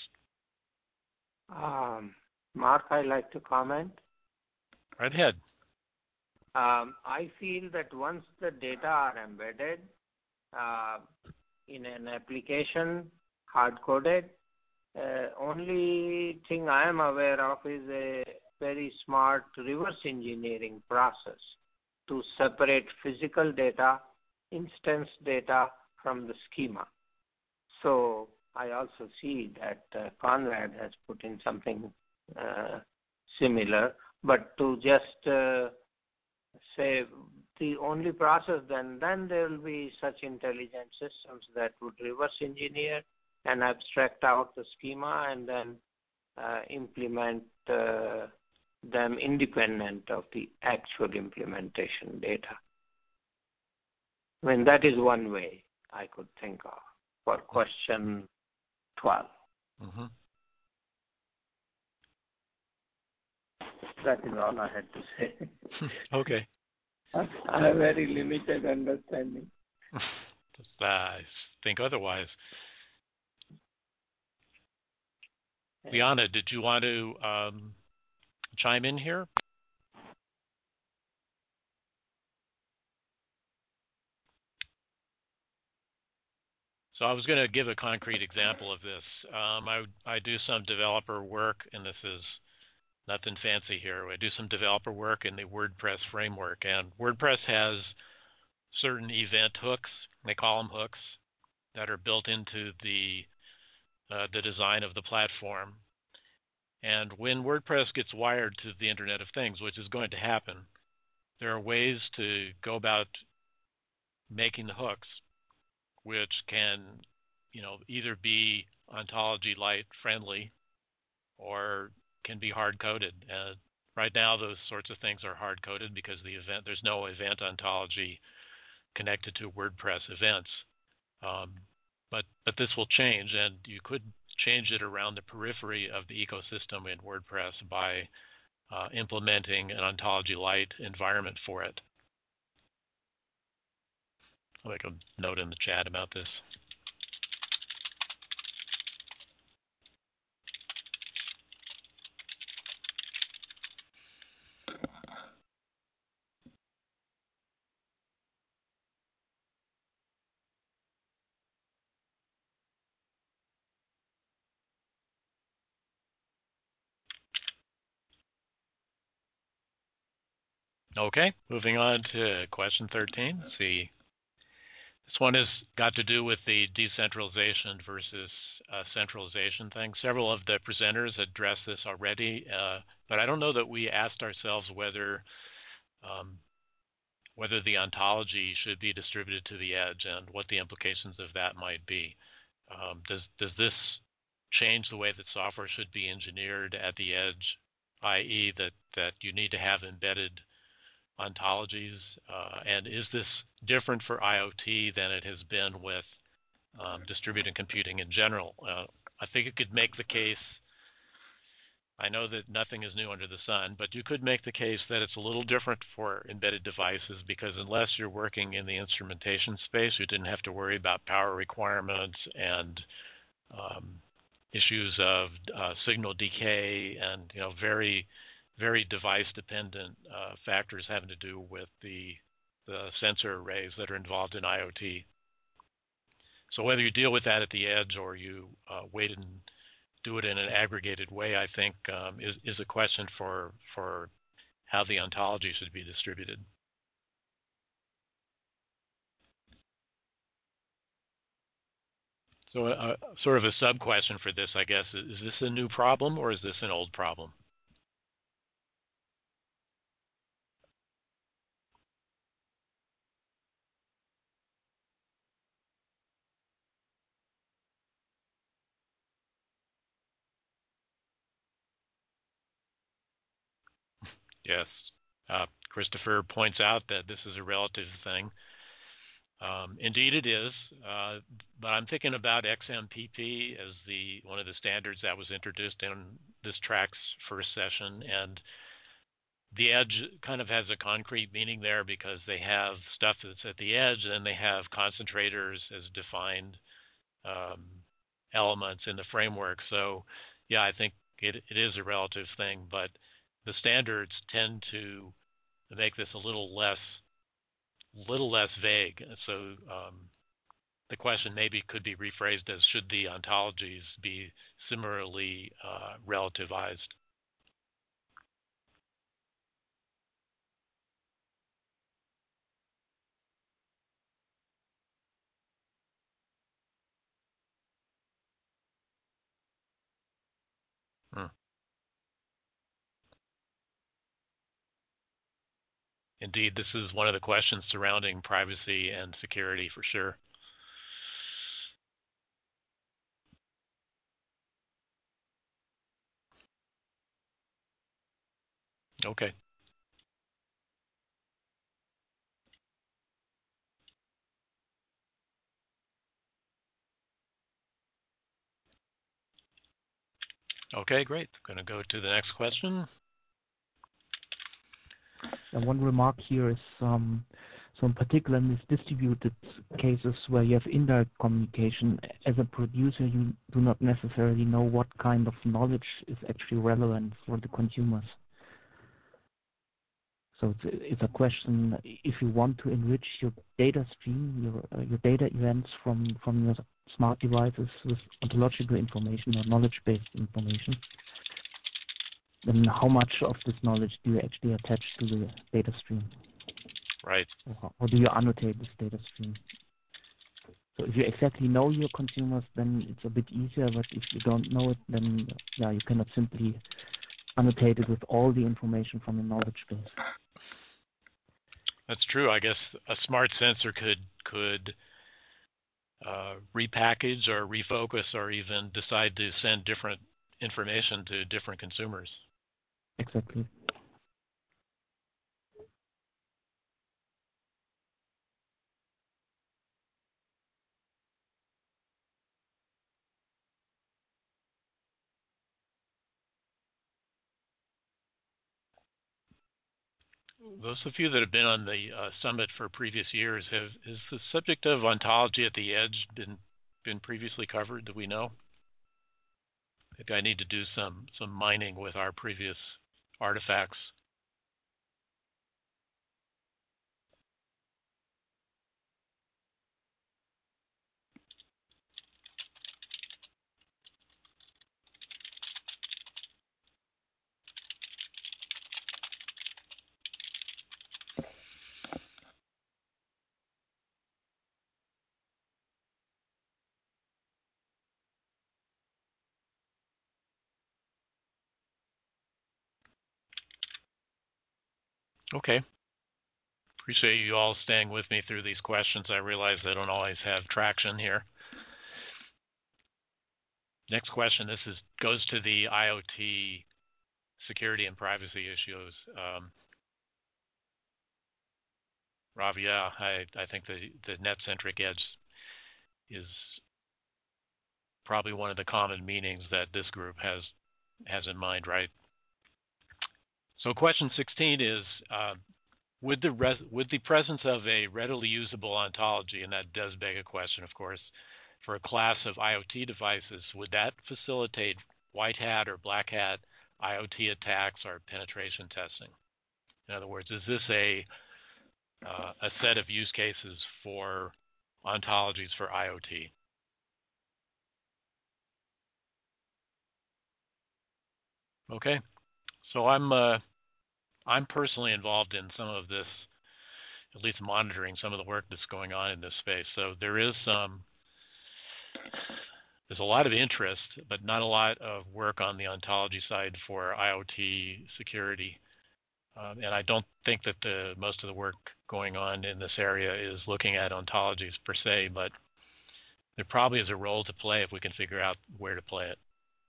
Um, Mark, I'd like to comment. Right ahead. Um, I feel that once the data are embedded uh, in an application, hard-coded, uh, only thing I am aware of is a very smart reverse engineering process to separate physical data, instance data from the schema. So I also see that uh, Conrad has put in something uh, similar, but to just uh, say the only process, then then there will be such intelligent systems that would reverse engineer and abstract out the schema and then uh, implement uh, them independent of the actual implementation data. I mean, that is one way I could think of for question twelve. Mm-hmm. That is all I had to say. Okay. I have very limited understanding. I think otherwise. Liana, did you want to um, chime in here? So I was going to give a concrete example of this. Um, I, I do some developer work, and this is nothing fancy here. I do some developer work in the WordPress framework, and WordPress has certain event hooks, they call them hooks, that are built into the uh, the design of the platform. And when WordPress gets wired to the Internet of Things, which is going to happen, there are ways to go about making the hooks, which can, you know, either be ontology light friendly or can be hard coded. Uh, right now, those sorts of things are hard coded because the event there's no event ontology connected to WordPress events. Um, but but this will change, and you could change it around the periphery of the ecosystem in WordPress by uh, implementing an ontology light environment for it. I'll make a note in the chat about this. Okay, moving on to question thirteen. Let's see. This one has got to do with the decentralization versus uh, centralization thing. Several of the presenters addressed this already, uh, but I don't know that we asked ourselves whether um, whether the ontology should be distributed to the edge and what the implications of that might be. Um, does does this change the way that software should be engineered at the edge, that is, that that you need to have embedded ontologies? Uh, and is this different for IoT than it has been with um, distributed computing in general? Uh, I think it could make the case. I know that nothing is new under the sun, but you could make the case that it's a little different for embedded devices because unless you're working in the instrumentation space, you didn't have to worry about power requirements and um, issues of uh, signal decay and you know very very device-dependent uh, factors having to do with the, the sensor arrays that are involved in IoT. So whether you deal with that at the edge or you uh, wait and do it in an aggregated way, I think um, is, is a question for, for how the ontology should be distributed. So uh, sort of a sub-question for this, I guess, is this a new problem or is this an old problem? Yes. Uh, Christopher points out that this is a relative thing. Um, indeed, it is. Uh, but I'm thinking about X M P P as the one of the standards that was introduced in this track's first session, and the edge kind of has a concrete meaning there because they have stuff that's at the edge, and then they have concentrators as defined um, elements in the framework. So, yeah, I think it, it is a relative thing, but the standards tend to make this a little less, little less vague. So um, the question maybe could be rephrased as should the ontologies be similarly uh, relativized? Hmm. Indeed, this is one of the questions surrounding privacy and security for sure. Okay. Okay, great. Going to go to the next question. And one remark here is um, So in particular, in these distributed cases where you have indirect communication, as a producer, you do not necessarily know what kind of knowledge is actually relevant for the consumers. So it's, it's a question, if you want to enrich your data stream, your, uh, your data events from, from your smart devices with ontological information or knowledge-based information, then how much of this knowledge do you actually attach to the data stream? Right. Or, or do you annotate this data stream? So if you exactly know your consumers, then it's a bit easier, but if you don't know it, then yeah, you cannot simply annotate it with all the information from your knowledge base. That's true. I guess a smart sensor could could uh, repackage or refocus or even decide to send different information to different consumers. Exactly. Those of you that have been on the uh, summit for previous years, have is the subject of ontology at the edge been been previously covered? Do we know? Maybe I need to do some some mining with our previous artifacts. Okay. Appreciate you all staying with me through these questions. I realize I don't always have traction here. Next question. This is goes to the IoT security and privacy issues. Um, Rav, yeah, I, I think the, the net-centric edge is probably one of the common meanings that this group has has in mind, right? So question sixteen is, uh, would the res would the presence of a readily usable ontology, and that does beg a question, of course, for a class of IoT devices, would that facilitate white hat or black hat IoT attacks or penetration testing? In other words, is this a uh, a set of use cases for ontologies for IoT? Okay, so I'm uh, I'm personally involved in some of this, at least monitoring some of the work that's going on in this space. So there is some, there's a lot of interest, but not a lot of work on the ontology side for IoT security. Um, and I don't think that the most of the work going on in this area is looking at ontologies per se, but there probably is a role to play if we can figure out where to play it.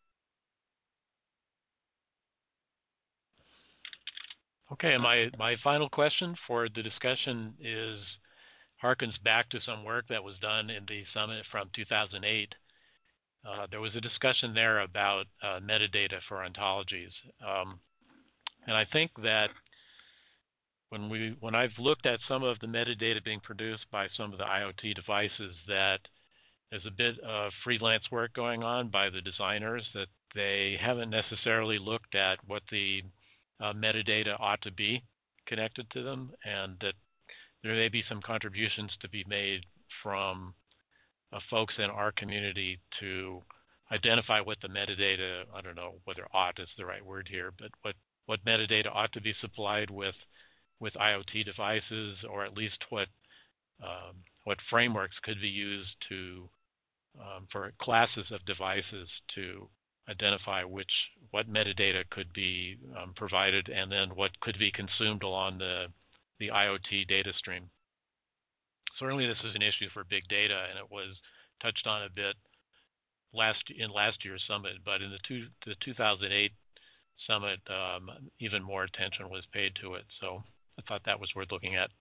Okay, and my, my final question for the discussion is harkens back to some work that was done in the summit from two thousand eight. Uh, there was a discussion there about uh, metadata for ontologies. Um, and I think that when we when I've looked at some of the metadata being produced by some of the IoT devices, that there's a bit of freelance work going on by the designers, that they haven't necessarily looked at what the uh, metadata ought to be connected to them, and that there may be some contributions to be made from uh, folks in our community to identify what the metadata, I don't know whether ought is the right word here, but what, what metadata ought to be supplied with with IoT devices, or at least what um, what frameworks could be used to um, for classes of devices to identify which what metadata could be um, provided, and then what could be consumed along the the IoT data stream. Certainly, this is an issue for big data, and it was touched on a bit last in last year's summit. But in the, two, the two thousand eight summit, um, even more attention was paid to it. So I thought that was worth looking at.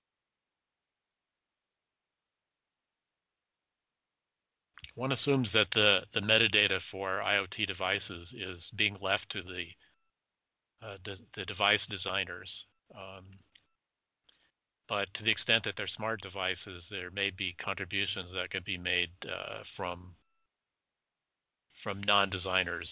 One assumes that the, the metadata for IoT devices is being left to the uh, de, the device designers. Um, but to the extent that they're smart devices, there may be contributions that could be made uh, from from non-designers.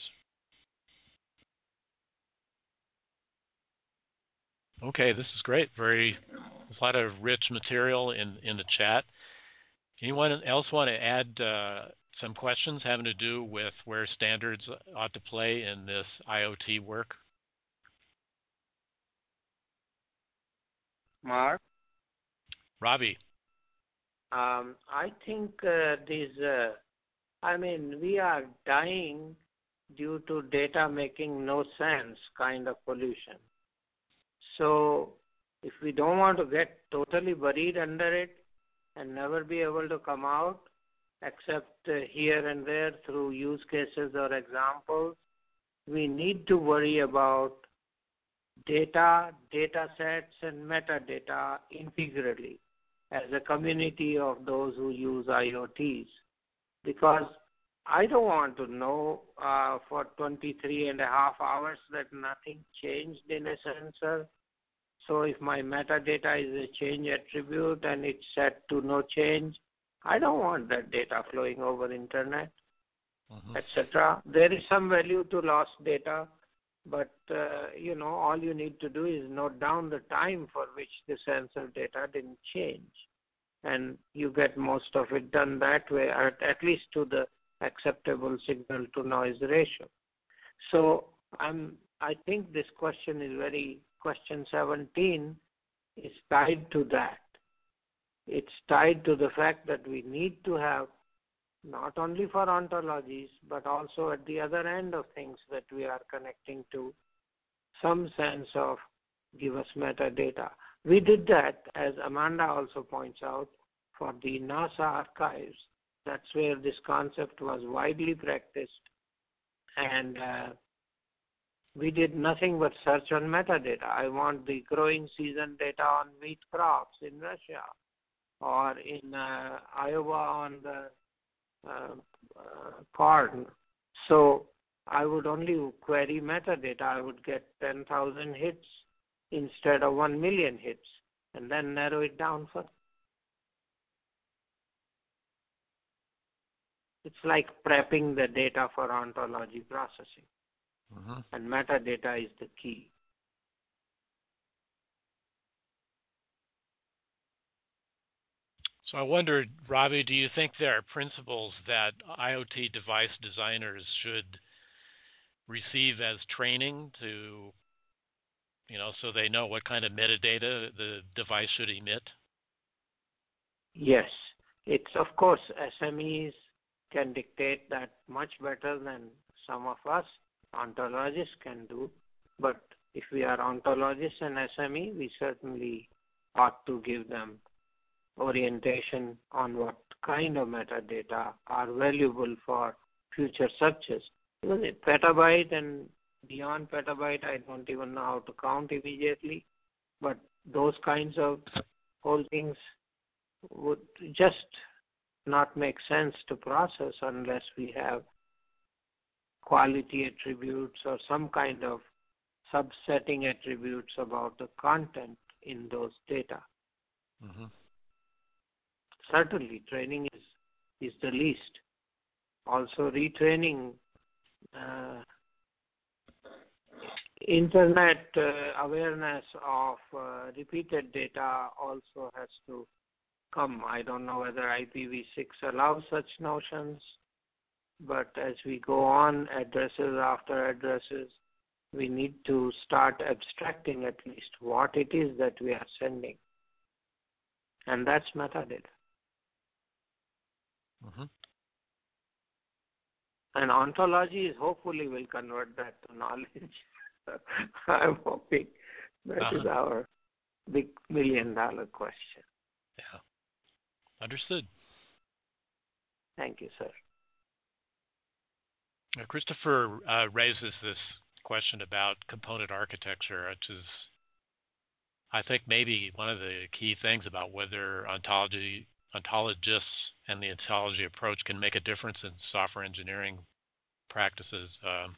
Okay, this is great. Very, there's a lot of rich material in in the chat. Anyone else want to add uh, some questions having to do with where standards ought to play in this IoT work? Mark? Ravi? Um, I think uh, these, uh, I mean, we are dying due to data making no sense kind of pollution. So if we don't want to get totally buried under it and never be able to come out, except uh, here and there through use cases or examples, we need to worry about data, data sets, and metadata integrally as a community of those who use IoTs. Because I don't want to know uh, for twenty-three and a half hours that nothing changed in a sensor. So if my metadata is a change attribute and it's set to no change, I don't want that data flowing over internet, mm-hmm. et cetera. There is some value to lost data, but uh, you know, all you need to do is note down the time for which the sensor data didn't change, and you get most of it done that way, at, at least to the acceptable signal to noise ratio. So I'm, I think this question is very, question seventeen is tied to that. It's tied to the fact that we need to have, not only for ontologies, but also at the other end of things that we are connecting to, some sense of give us metadata. We did that, as Amanda also points out, for the NASA archives. That's where this concept was widely practiced. And uh, we did nothing but search on metadata. I want the growing season data on wheat crops in Russia, or in uh, Iowa on the uh, uh, corn. So I would only query metadata. I would get ten thousand hits instead of one million hits, and then narrow it down further. It's like prepping the data for ontology processing. Mm-hmm. And metadata is the key. So I wondered, Ravi, do you think there are principles that IoT device designers should receive as training to, you know, so they know what kind of metadata the device should emit? Yes. It's, of course, S M Es can dictate that much better than some of us ontologists can do. But if we are ontologists and S M E, we certainly ought to give them orientation on what kind of metadata are valuable for future searches. Because a petabyte and beyond petabyte, I don't even know how to count immediately, but those kinds of whole things would just not make sense to process unless we have quality attributes or some kind of subsetting attributes about the content in those data. Mm-hmm. Certainly, training is, is the least. Also, retraining uh, internet uh, awareness of uh, repeated data also has to come. I don't know whether I P v six allows such notions, but as we go on, addresses after addresses, we need to start abstracting at least what it is that we are sending. And that's metadata. Mm-hmm. And ontologies hopefully will convert that to knowledge. I'm hoping that uh-huh. is our big million dollar question. Yeah. Understood. Thank you, sir. Uh, Christopher uh, raises this question about component architecture, which is, I think, maybe one of the key things about whether ontology ontologists and the ontology approach can make a difference in software engineering practices. Um,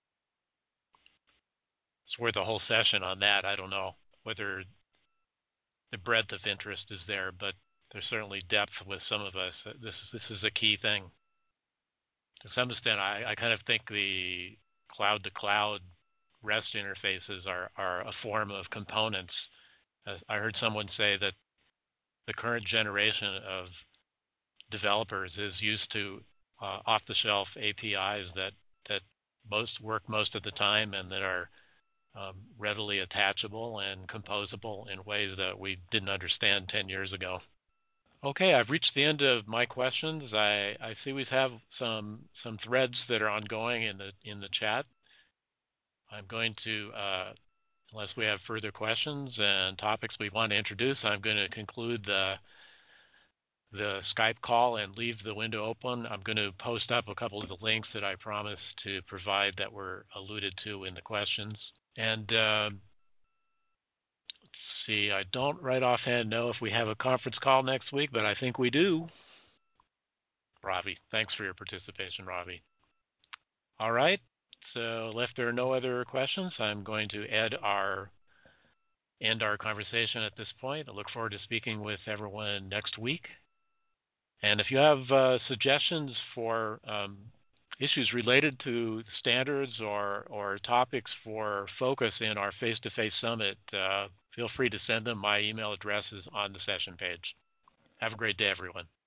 it's worth a whole session on that. I don't know whether the breadth of interest is there, but there's certainly depth with some of us. This this is a key thing. To some extent, I, I kind of think the cloud-to-cloud REST interfaces are, are a form of components. Uh, I heard someone say that the current generation of developers is used to uh, off-the-shelf A P Is that, that most work most of the time and that are um, readily attachable and composable in ways that we didn't understand ten years ago. Okay, I've reached the end of my questions. I, I see we have some some threads that are ongoing in the in the chat. I'm going to, uh, unless we have further questions and topics we want to introduce, I'm going to conclude the the Skype call and leave the window open. I'm going to post up a couple of the links that I promised to provide that were alluded to in the questions. And uh, let's see, I don't right offhand know if we have a conference call next week, but I think we do. Ravi, thanks for your participation, Ravi. All right, so if there are no other questions, I'm going to end our, end our conversation at this point. I look forward to speaking with everyone next week. And if you have uh, suggestions for um, issues related to standards or, or topics for focus in our face-to-face summit, uh, feel free to send them. My email address is on the session page. Have a great day, everyone.